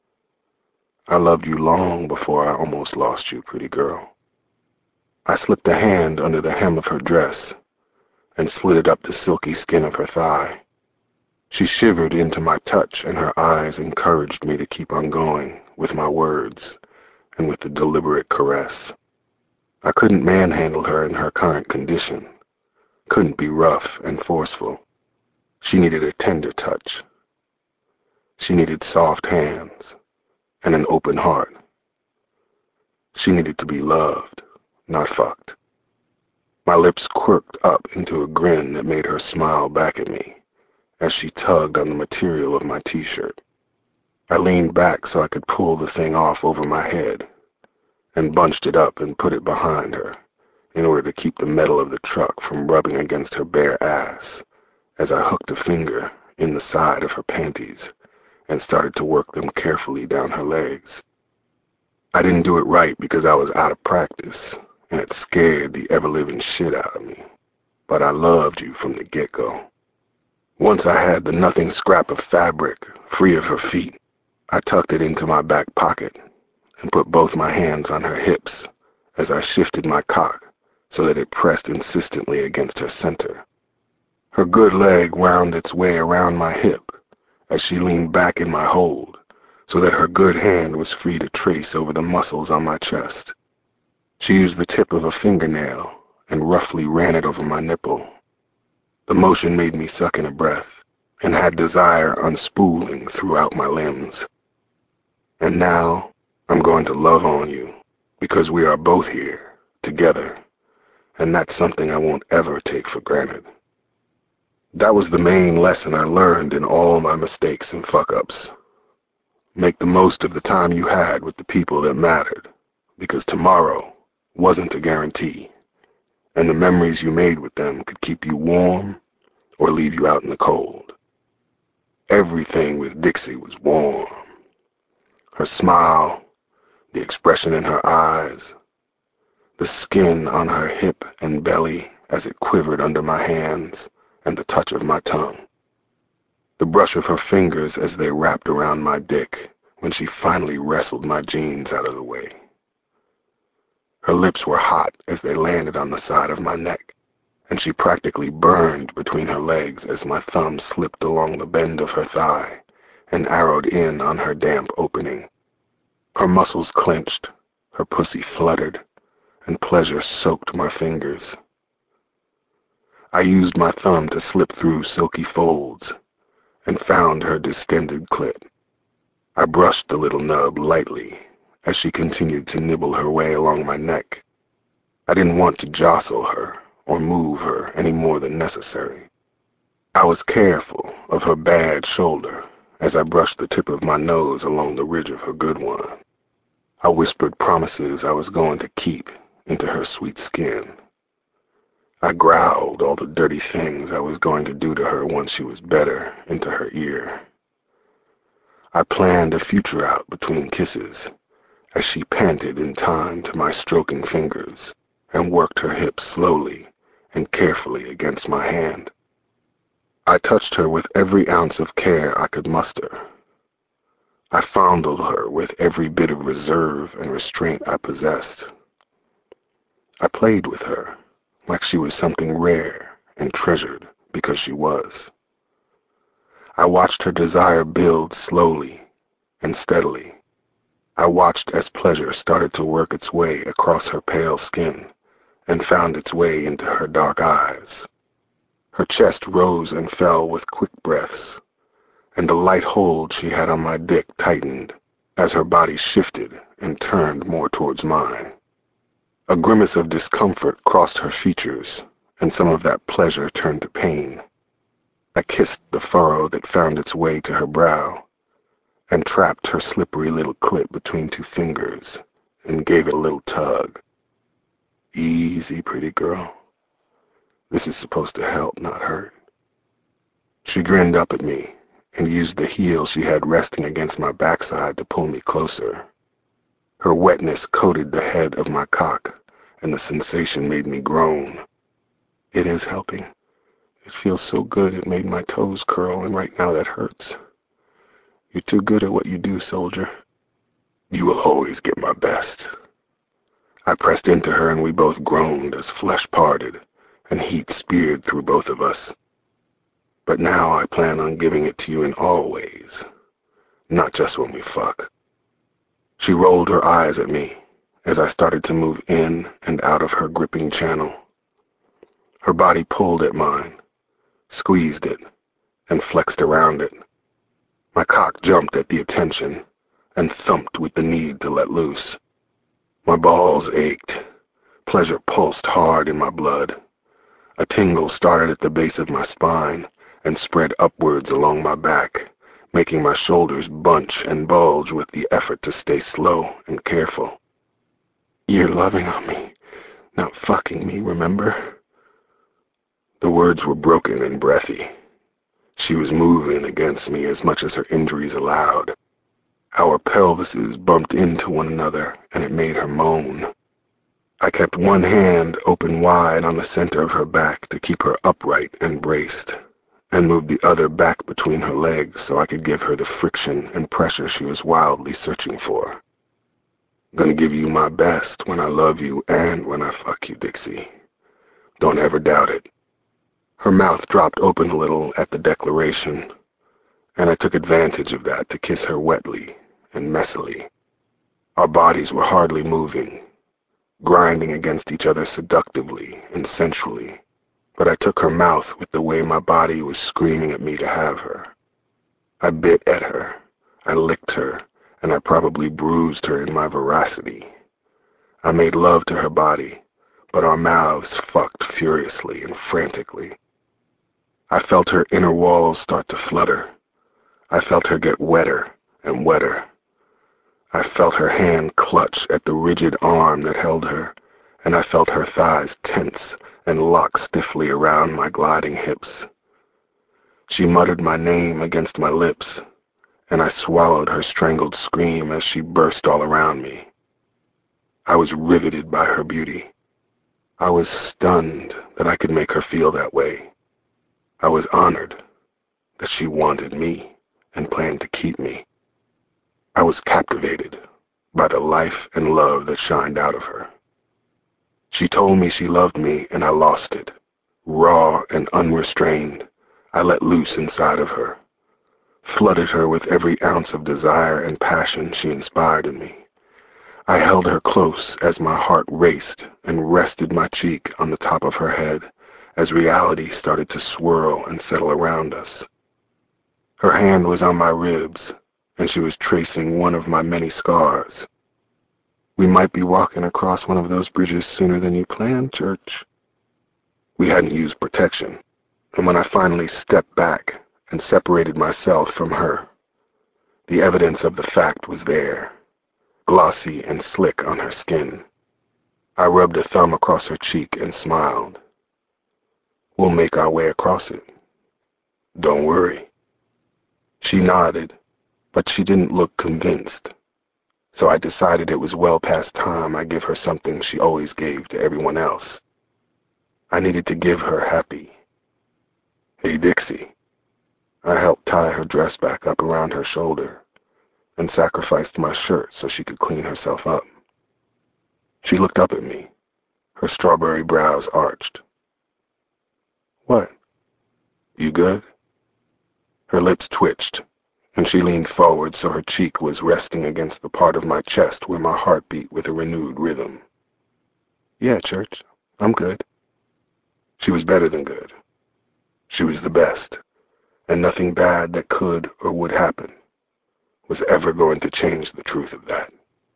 I loved you long before I almost lost you, pretty girl. I slipped a hand under the hem of her dress and slid it up the silky skin of her thigh. She shivered into my touch, and her eyes encouraged me to keep on going with my words and with the deliberate caress. I couldn't manhandle her in her current condition, couldn't be rough and forceful. She needed a tender touch. She needed soft hands and an open heart. She needed to be loved, not fucked. My lips quirked up into a grin that made her smile back at me as she tugged on the material of my t-shirt. I leaned back so I could pull the thing off over my head and bunched it up and put it behind her in order to keep the metal of the truck from rubbing against her bare ass as I hooked a finger in the side of her panties and started to work them carefully down her legs. I didn't do it right because I was out of practice, and it scared the ever-living shit out of me. But I loved you from the get-go. Once I had the nothing scrap of fabric free of her feet, I tucked it into my back pocket and put both my hands on her hips as I shifted my cock so that it pressed insistently against her center. Her good leg wound its way around my hip as she leaned back in my hold so that her good hand was free to trace over the muscles on my chest. She used the tip of a fingernail and roughly ran it over my nipple. The motion made me suck in a breath and had desire unspooling throughout my limbs. And now I'm going to love on you because we are both here, together, and that's something I won't ever take for granted. That was the main lesson I learned in all my mistakes and fuck-ups. Make the most of the time you had with the people that mattered, because tomorrow wasn't a guarantee, and the memories you made with them could keep you warm or leave you out in the cold. Everything with Dixie was warm. Her smile, the expression in her eyes, the skin on her hip and belly as it quivered under my hands, and the touch of my tongue. The brush of her fingers as they wrapped around my dick when she finally wrestled my jeans out of the way. Her lips were hot as they landed on the side of my neck, and she practically burned between her legs as my thumb slipped along the bend of her thigh and arrowed in on her damp opening. Her muscles clenched, her pussy fluttered, and pleasure soaked my fingers. I used my thumb to slip through silky folds and found her distended clit. I brushed the little nub lightly as she continued to nibble her way along my neck. I didn't want to jostle her or move her any more than necessary. I was careful of her bad shoulder as I brushed the tip of my nose along the ridge of her good one. I whispered promises I was going to keep into her sweet skin. I growled all the dirty things I was going to do to her once she was better into her ear. I planned a future out between kisses as she panted in time to my stroking fingers and worked her hips slowly and carefully against my hand. I touched her with every ounce of care I could muster. I fondled her with every bit of reserve and restraint I possessed. I played with her like she was something rare and treasured because she was. I watched her desire build slowly and steadily. I watched as pleasure started to work its way across her pale skin and found its way into her dark eyes. Her chest rose and fell with quick breaths, and the light hold she had on my dick tightened as her body shifted and turned more towards mine. A grimace of discomfort crossed her features, and some of that pleasure turned to pain. I kissed the furrow that found its way to her brow, and trapped her slippery little clit between two fingers, and gave it a little tug. Easy, pretty girl. This is supposed to help, not hurt. She grinned up at me, and used the heel she had resting against my backside to pull me closer. Her wetness coated the head of my cock, and the sensation made me groan. It is helping. It feels so good it made my toes curl, and right now that hurts. You're too good at what you do, soldier. You will always get my best. I pressed into her, and we both groaned as flesh parted, and heat speared through both of us. But now I plan on giving it to you in all ways, not just when we fuck. She rolled her eyes at me as I started to move in and out of her gripping channel. Her body pulled at mine, squeezed it, and flexed around it. My cock jumped at the attention and thumped with the need to let loose. My balls ached. Pleasure pulsed hard in my blood. A tingle started at the base of my spine and spread upwards along my back, making my shoulders bunch and bulge with the effort to stay slow and careful. You're loving on me, not fucking me, remember? The words were broken and breathy. She was moving against me as much as her injuries allowed. Our pelvises bumped into one another, and it made her moan. I kept one hand open wide on the center of her back to keep her upright and braced, and moved the other back between her legs so I could give her the friction and pressure she was wildly searching for. Gonna give you my best when I love you and when I fuck you, Dixie. Don't ever doubt it. Her mouth dropped open a little at the declaration, and I took advantage of that to kiss her wetly and messily. Our bodies were hardly moving, grinding against each other seductively and sensually, but I took her mouth with the way my body was screaming at me to have her. I bit at her, I licked her, and I probably bruised her in my voracity. I made love to her body, but our mouths fucked furiously and frantically. I felt her inner walls start to flutter. I felt her get wetter and wetter. I felt her hand clutch at the rigid arm that held her, and I felt her thighs tense and lock stiffly around my gliding hips. She muttered my name against my lips, and I swallowed her strangled scream as she burst all around me. I was riveted by her beauty. I was stunned that I could make her feel that way. I was honored that she wanted me and planned to keep me. I was captivated by the life and love that shined out of her. She told me she loved me, and I lost it. Raw and unrestrained, I let loose inside of her, flooded her with every ounce of desire and passion she inspired in me. I held her close as my heart raced and rested my cheek on the top of her head as reality started to swirl and settle around us. Her hand was on my ribs, and she was tracing one of my many scars. We might be walking across one of those bridges sooner than you planned, Church. We hadn't used protection, and when I finally stepped back and separated myself from her, the evidence of the fact was there, glossy and slick on her skin. I rubbed a thumb across her cheek and smiled. We'll make our way across it. Don't worry. She nodded, but she didn't look convinced, so I decided it was well past time I give her something she always gave to everyone else. I needed to give her Happy. Hey, Dixie. I helped tie her dress back up around her shoulder and sacrificed my shirt so she could clean herself up. She looked up at me, her strawberry brows arched. What? You good? Her lips twitched, and she leaned forward so her cheek was resting against the part of my chest where my heart beat with a renewed rhythm. Yeah, Church, I'm good. She was better than good. She was the best, and nothing bad that could or would happen was ever going to change the truth of that.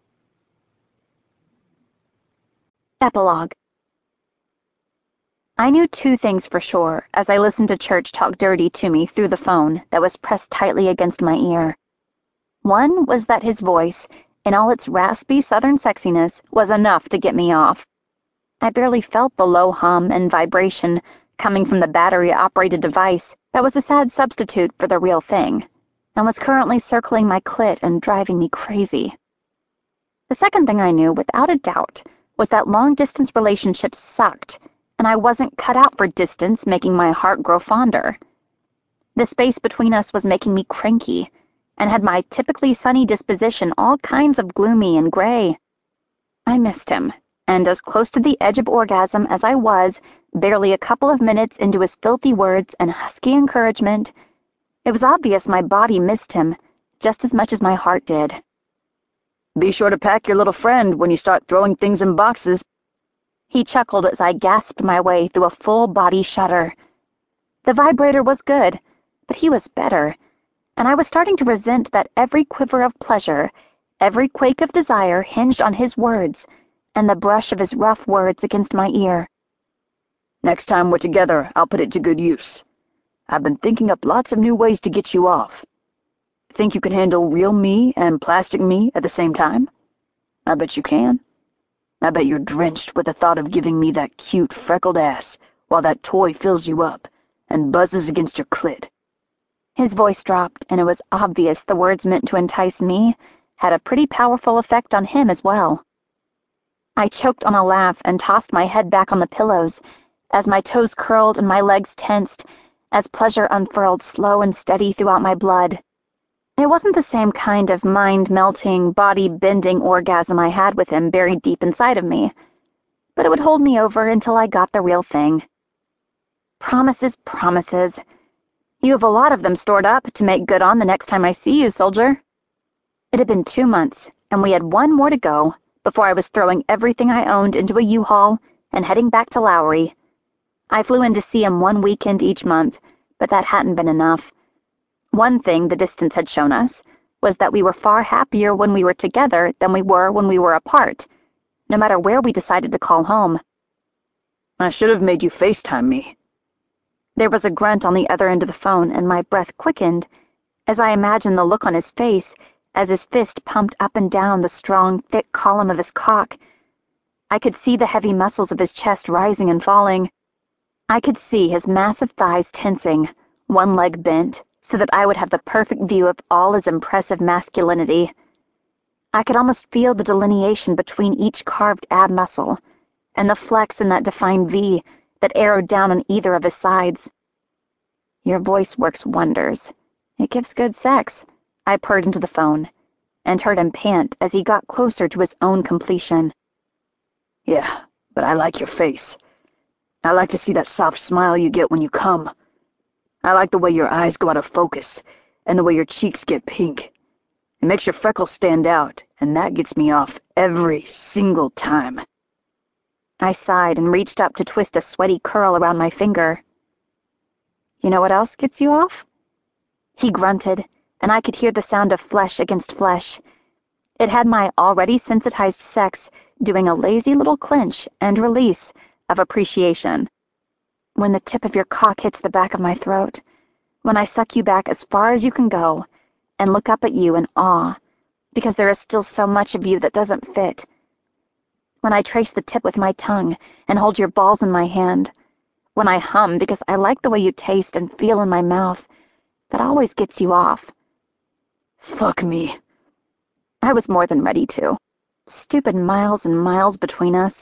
Epilogue. I knew two things for sure as I listened to Church talk dirty to me through the phone that was pressed tightly against my ear. One was that his voice, in all its raspy southern sexiness, was enough to get me off. I barely felt the low hum and vibration coming from the battery-operated device that was a sad substitute for the real thing, and was currently circling my clit and driving me crazy. The second thing I knew, without a doubt, was that long-distance relationships sucked, and I wasn't cut out for distance making my heart grow fonder. The space between us was making me cranky, and had my typically sunny disposition all kinds of gloomy and gray. I missed him, and as close to the edge of orgasm as I was, barely a couple of minutes into his filthy words and husky encouragement, it was obvious my body missed him just as much as my heart did. Be sure to pack your little friend when you start throwing things in boxes. He chuckled as I gasped my way through a full-body shudder. The vibrator was good, but he was better, and I was starting to resent that every quiver of pleasure, every quake of desire hinged on his words, and the brush of his rough words against my ear. Next time we're together, I'll put it to good use. I've been thinking up lots of new ways to get you off. Think you can handle real me and plastic me at the same time? I bet you can. I bet you're drenched with the thought of giving me that cute freckled ass while that toy fills you up and buzzes against your clit. His voice dropped, and it was obvious the words meant to entice me had a pretty powerful effect on him as well. I choked on a laugh and tossed my head back on the pillows as my toes curled and my legs tensed as pleasure unfurled slow and steady throughout my blood. It wasn't the same kind of mind-melting, body-bending orgasm I had with him buried deep inside of me, but it would hold me over until I got the real thing. Promises, promises. You have a lot of them stored up to make good on the next time I see you, soldier. It had been two months, and we had one more to go before I was throwing everything I owned into a U-Haul and heading back to Lowry. I flew in to see him one weekend each month, but that hadn't been enough. One thing the distance had shown us was that we were far happier when we were together than we were when we were apart, no matter where we decided to call home. I should have made you FaceTime me. There was a grunt on the other end of the phone, and my breath quickened as I imagined the look on his face as his fist pumped up and down the strong, thick column of his cock. I could see the heavy muscles of his chest rising and falling. I could see his massive thighs tensing, one leg bent, so that I would have the perfect view of all his impressive masculinity. I could almost feel the delineation between each carved ab muscle, and the flex in that defined V that arrowed down on either of his sides. Your voice works wonders. It gives good sex, I purred into the phone, and heard him pant as he got closer to his own completion. Yeah, but I like your face. I like to see that soft smile you get when you come. I like the way your eyes go out of focus, and the way your cheeks get pink. It makes your freckles stand out, and that gets me off every single time. I sighed and reached up to twist a sweaty curl around my finger. You know what else gets you off? He grunted, and I could hear the sound of flesh against flesh. It had my already sensitized sex doing a lazy little clench and release of appreciation. When the tip of your cock hits the back of my throat, when I suck you back as far as you can go and look up at you in awe, because there is still so much of you that doesn't fit. When I trace the tip with my tongue and hold your balls in my hand. When I hum because I like the way you taste and feel in my mouth. That always gets you off. Fuck me. I was more than ready to. Stupid miles and miles between us.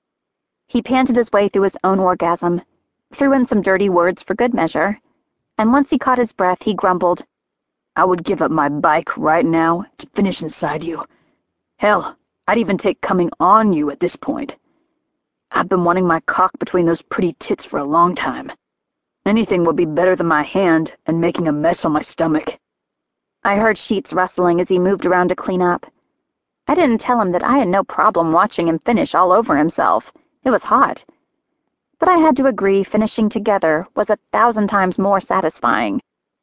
He panted his way through his own orgasm, threw in some dirty words for good measure, and once he caught his breath, he grumbled, I would give up my bike right now to finish inside you. Hell, I'd even take coming on you at this point. I've been wanting my cock between those pretty tits for a long time. Anything would be better than my hand and making a mess on my stomach. I heard sheets rustling as he moved around to clean up. I didn't tell him that I had no problem watching him finish all over himself. It was hot. But I had to agree finishing together was a thousand times more satisfying.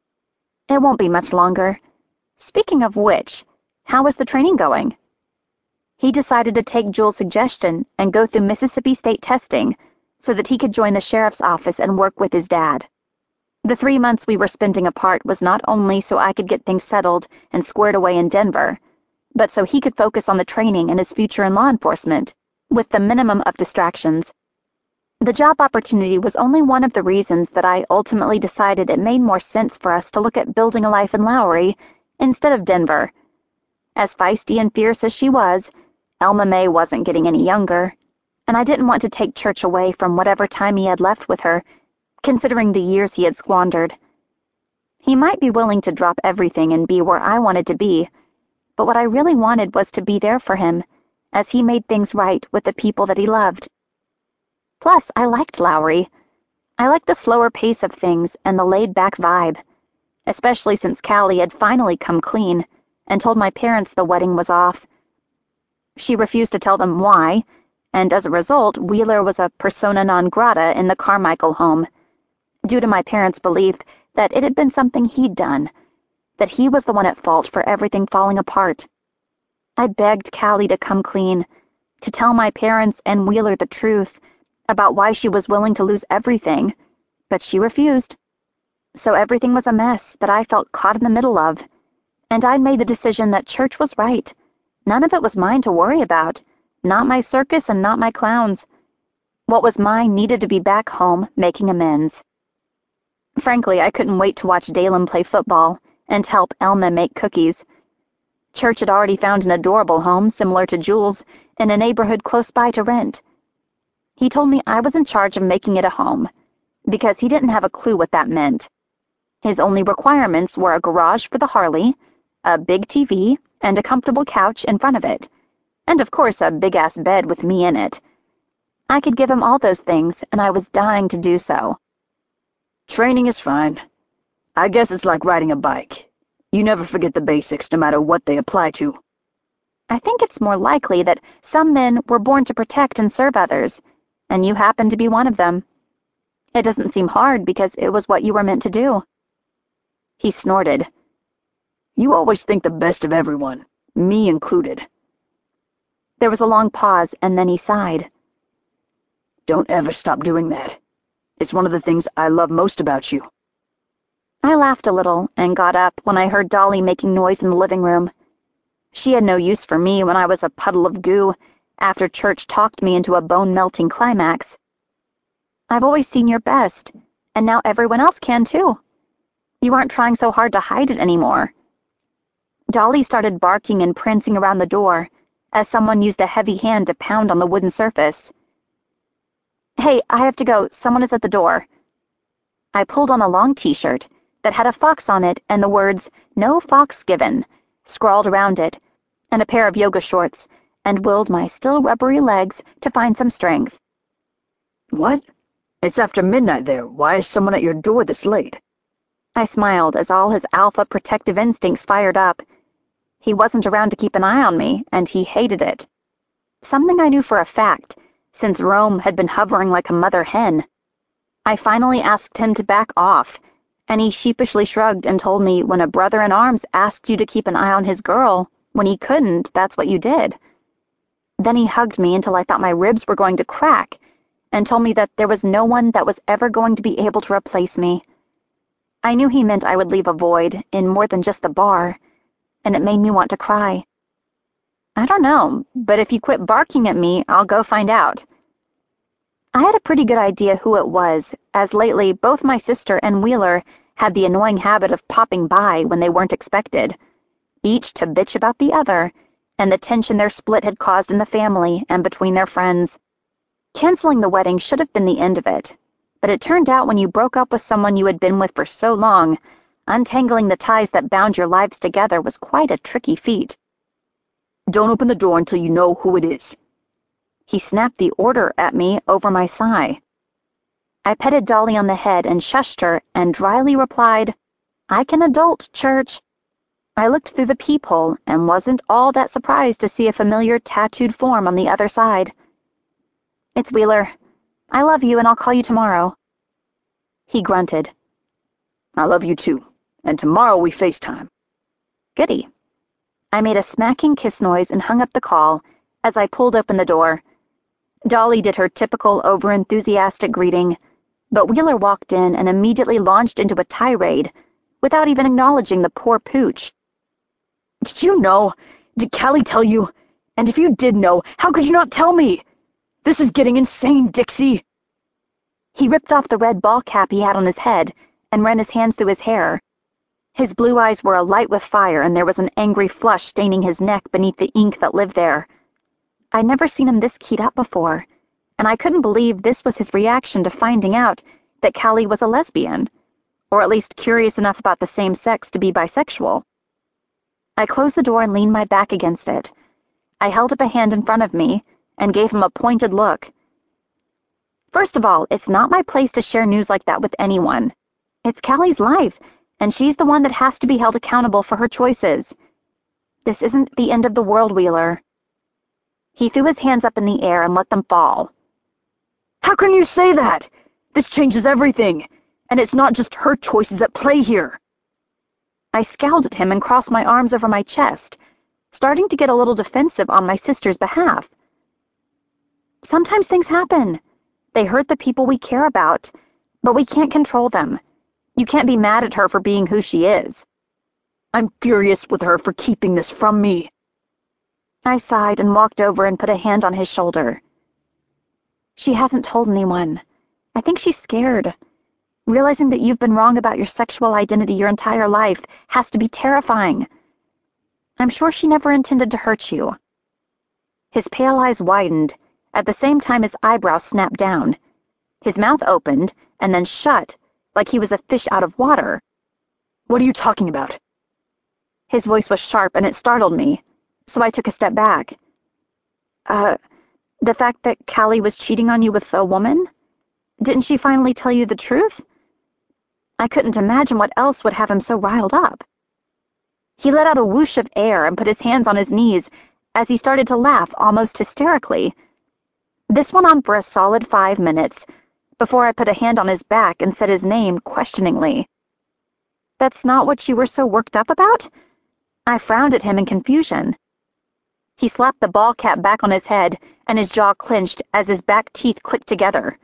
It won't be much longer. Speaking of which, how is the training going? He decided to take Jules' suggestion and go through Mississippi State testing so that he could join the sheriff's office and work with his dad. The three months we were spending apart was not only so I could get things settled and squared away in Denver, but so he could focus on the training and his future in law enforcement, with the minimum of distractions. The job opportunity was only one of the reasons that I ultimately decided it made more sense for us to look at building a life in Lowry instead of Denver. As feisty and fierce as she was, Elma May wasn't getting any younger, and I didn't want to take Church away from whatever time he had left with her, considering the years he had squandered. He might be willing to drop everything and be where I wanted to be, but what I really wanted was to be there for him, as he made things right with the people that he loved. Plus, I liked Lowry. I liked the slower pace of things and the laid-back vibe, especially since Callie had finally come clean and told my parents the wedding was off. She refused to tell them why, and as a result, Wheeler was a persona non grata in the Carmichael home, due to my parents' belief that it had been something he'd done, that he was the one at fault for everything falling apart. I begged Callie to come clean, to tell my parents and Wheeler the truth about why she was willing to lose everything, but she refused. So everything was a mess that I felt caught in the middle of, and I'd made the decision that Church was right. None of it was mine to worry about, not my circus and not my clowns. What was mine needed to be back home, making amends. Frankly, I couldn't wait to watch Dalen play football and help Elma make cookies. Church had already found an adorable home, similar to Jules', in a neighborhood close by to rent. He told me I was in charge of making it a home, because he didn't have a clue what that meant. His only requirements were a garage for the Harley, a big T V, and a comfortable couch in front of it, and of course a big-ass bed with me in it. I could give him all those things, and I was dying to do so. Training is fine. I guess it's like riding a bike. You never forget the basics, no matter what they apply to. I think it's more likely that some men were born to protect and serve others, and you happen to be one of them. It doesn't seem hard because it was what you were meant to do. He snorted. You always think the best of everyone, me included. There was a long pause, and then he sighed. Don't ever stop doing that. It's one of the things I love most about you. I laughed a little and got up when I heard Dolly making noise in the living room. She had no use for me when I was a puddle of goo after Church talked me into a bone-melting climax. I've always seen your best, and now everyone else can too. You aren't trying so hard to hide it anymore. Dolly started barking and prancing around the door as someone used a heavy hand to pound on the wooden surface. Hey, I have to go. Someone is at the door. I pulled on a long t-shirt that had a fox on it and the words, "No fox given," scrawled around it, and a pair of yoga shorts, and willed my still rubbery legs to find some strength. What? It's after midnight there. Why is someone at your door this late? I smiled as all his alpha protective instincts fired up. He wasn't around to keep an eye on me, and he hated it. Something I knew for a fact, since Rome had been hovering like a mother hen. I finally asked him to back off, and he sheepishly shrugged and told me when a brother-in-arms asked you to keep an eye on his girl, when he couldn't, that's what you did. Then he hugged me until I thought my ribs were going to crack, and told me that there was no one that was ever going to be able to replace me. I knew he meant I would leave a void in more than just the bar, and it made me want to cry. I don't know, but if you quit barking at me, I'll go find out. I had a pretty good idea who it was, as lately both my sister and Wheeler had the annoying habit of popping by when they weren't expected, each to bitch about the other, and the tension their split had caused in the family and between their friends. Canceling the wedding should have been the end of it, but it turned out when you broke up with someone you had been with for so long, untangling the ties that bound your lives together was quite a tricky feat. Don't open the door until you know who it is. He snapped the order at me over my sigh. I petted Dolly on the head and shushed her and dryly replied, I can adult, Church. I looked through the peephole and wasn't all that surprised to see a familiar tattooed form on the other side. It's Wheeler. I love you and I'll call you tomorrow. He grunted. I love you too, and tomorrow we FaceTime. Goody. I made a smacking kiss noise and hung up the call as I pulled open the door. Dolly did her typical over-enthusiastic greeting, but Wheeler walked in and immediately launched into a tirade without even acknowledging the poor pooch. Did you know? Did Callie tell you? And if you did know, how could you not tell me? This is getting insane, Dixie. He ripped off the red ball cap he had on his head and ran his hands through his hair. His blue eyes were alight with fire, and there was an angry flush staining his neck beneath the ink that lived there. I'd never seen him this keyed up before, and I couldn't believe this was his reaction to finding out that Callie was a lesbian, or at least curious enough about the same sex to be bisexual. I closed the door and leaned my back against it. I held up a hand in front of me and gave him a pointed look. First of all, it's not my place to share news like that with anyone. It's Callie's life, and she's the one that has to be held accountable for her choices. This isn't the end of the world, Wheeler. He threw his hands up in the air and let them fall. How can you say that? This changes everything, and it's not just her choices at play here. I scowled at him and crossed my arms over my chest, starting to get a little defensive on my sister's behalf. Sometimes things happen. They hurt the people we care about, but we can't control them. You can't be mad at her for being who she is. I'm furious with her for keeping this from me. I sighed and walked over and put a hand on his shoulder. She hasn't told anyone. I think she's scared. Realizing that you've been wrong about your sexual identity your entire life has to be terrifying. I'm sure she never intended to hurt you. His pale eyes widened, at the same time his eyebrows snapped down. His mouth opened and then shut, like he was a fish out of water. What are you talking about? His voice was sharp and it startled me, so I took a step back. Uh, the fact that Callie was cheating on you with a woman? Didn't she finally tell you the truth? I couldn't imagine what else would have him so riled up. He let out a whoosh of air and put his hands on his knees as he started to laugh almost hysterically. This went on for a solid five minutes before I put a hand on his back and said his name questioningly. That's not what you were so worked up about? I frowned at him in confusion. He slapped the ball cap back on his head, and his jaw clenched as his back teeth clicked together.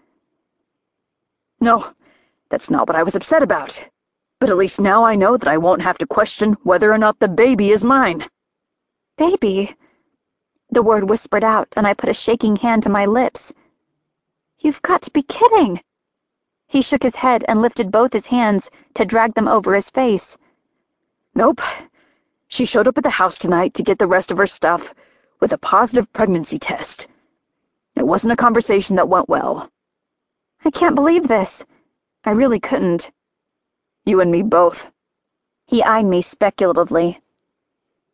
No, that's not what I was upset about. But at least now I know that I won't have to question whether or not the baby is mine. Baby? The word whispered out, and I put a shaking hand to my lips. You've got to be kidding. He shook his head and lifted both his hands to drag them over his face. Nope. She showed up at the house tonight to get the rest of her stuff with a positive pregnancy test. It wasn't a conversation that went well. I can't believe this. I really couldn't. You and me both. He eyed me speculatively.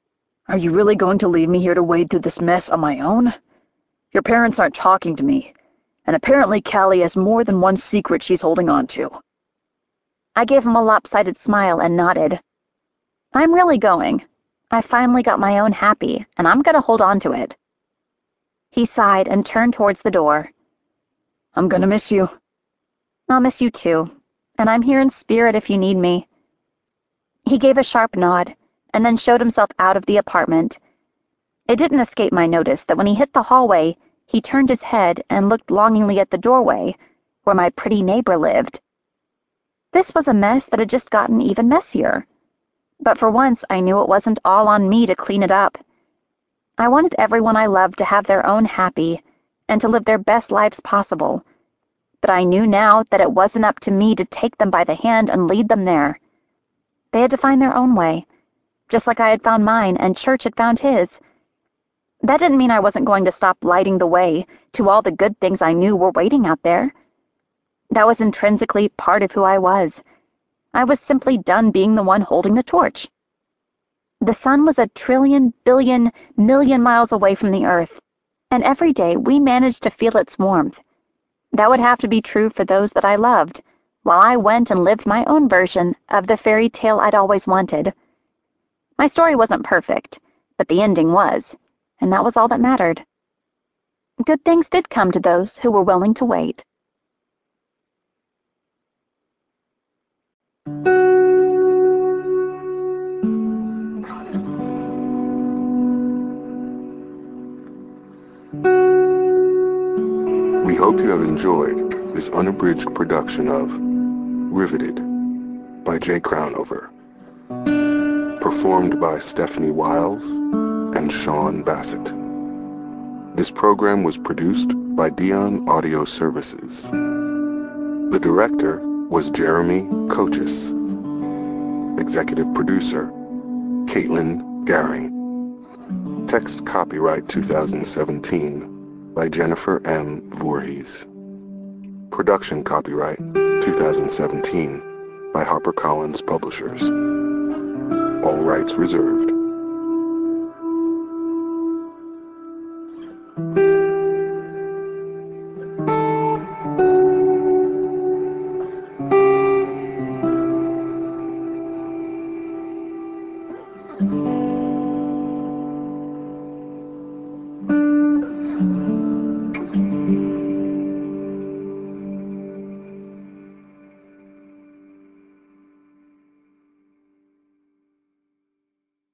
Are you really going to leave me here to wade through this mess on my own? Your parents aren't talking to me, and apparently Callie has more than one secret she's holding on to. I gave him a lopsided smile and nodded. I'm really going. I finally got my own happy, and I'm going to hold on to it. He sighed and turned towards the door. I'm going to miss you. I'll miss you too, and I'm here in spirit if you need me. He gave a sharp nod, and then showed himself out of the apartment. It didn't escape my notice that when he hit the hallway, he turned his head and looked longingly at the doorway, where my pretty neighbor lived. This was a mess that had just gotten even messier. But for once, I knew it wasn't all on me to clean it up. I wanted everyone I loved to have their own happy and to live their best lives possible. But I knew now that it wasn't up to me to take them by the hand and lead them there. They had to find their own way, just like I had found mine and Church had found his. That didn't mean I wasn't going to stop lighting the way to all the good things I knew were waiting out there. That was intrinsically part of who I was. I was simply done being the one holding the torch. The sun was a trillion, billion, million miles away from the earth, and every day we managed to feel its warmth. That would have to be true for those that I loved, while I went and lived my own version of the fairy tale I'd always wanted. My story wasn't perfect, but the ending was, and that was all that mattered. Good things did come to those who were willing to wait. We hope you have enjoyed this unabridged production of Riveted by Jay Crownover, performed by Stephanie Wiles and Sean Bassett. This program was produced by Dion Audio Services. The director was Jeremy Cochis. Executive producer, Caitlin Garing. Text copyright two thousand seventeen by Jennifer M. Voorhees. Production copyright two thousand seventeen by HarperCollins Publishers. All rights reserved.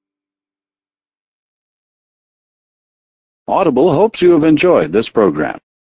Audible hopes you have enjoyed this program.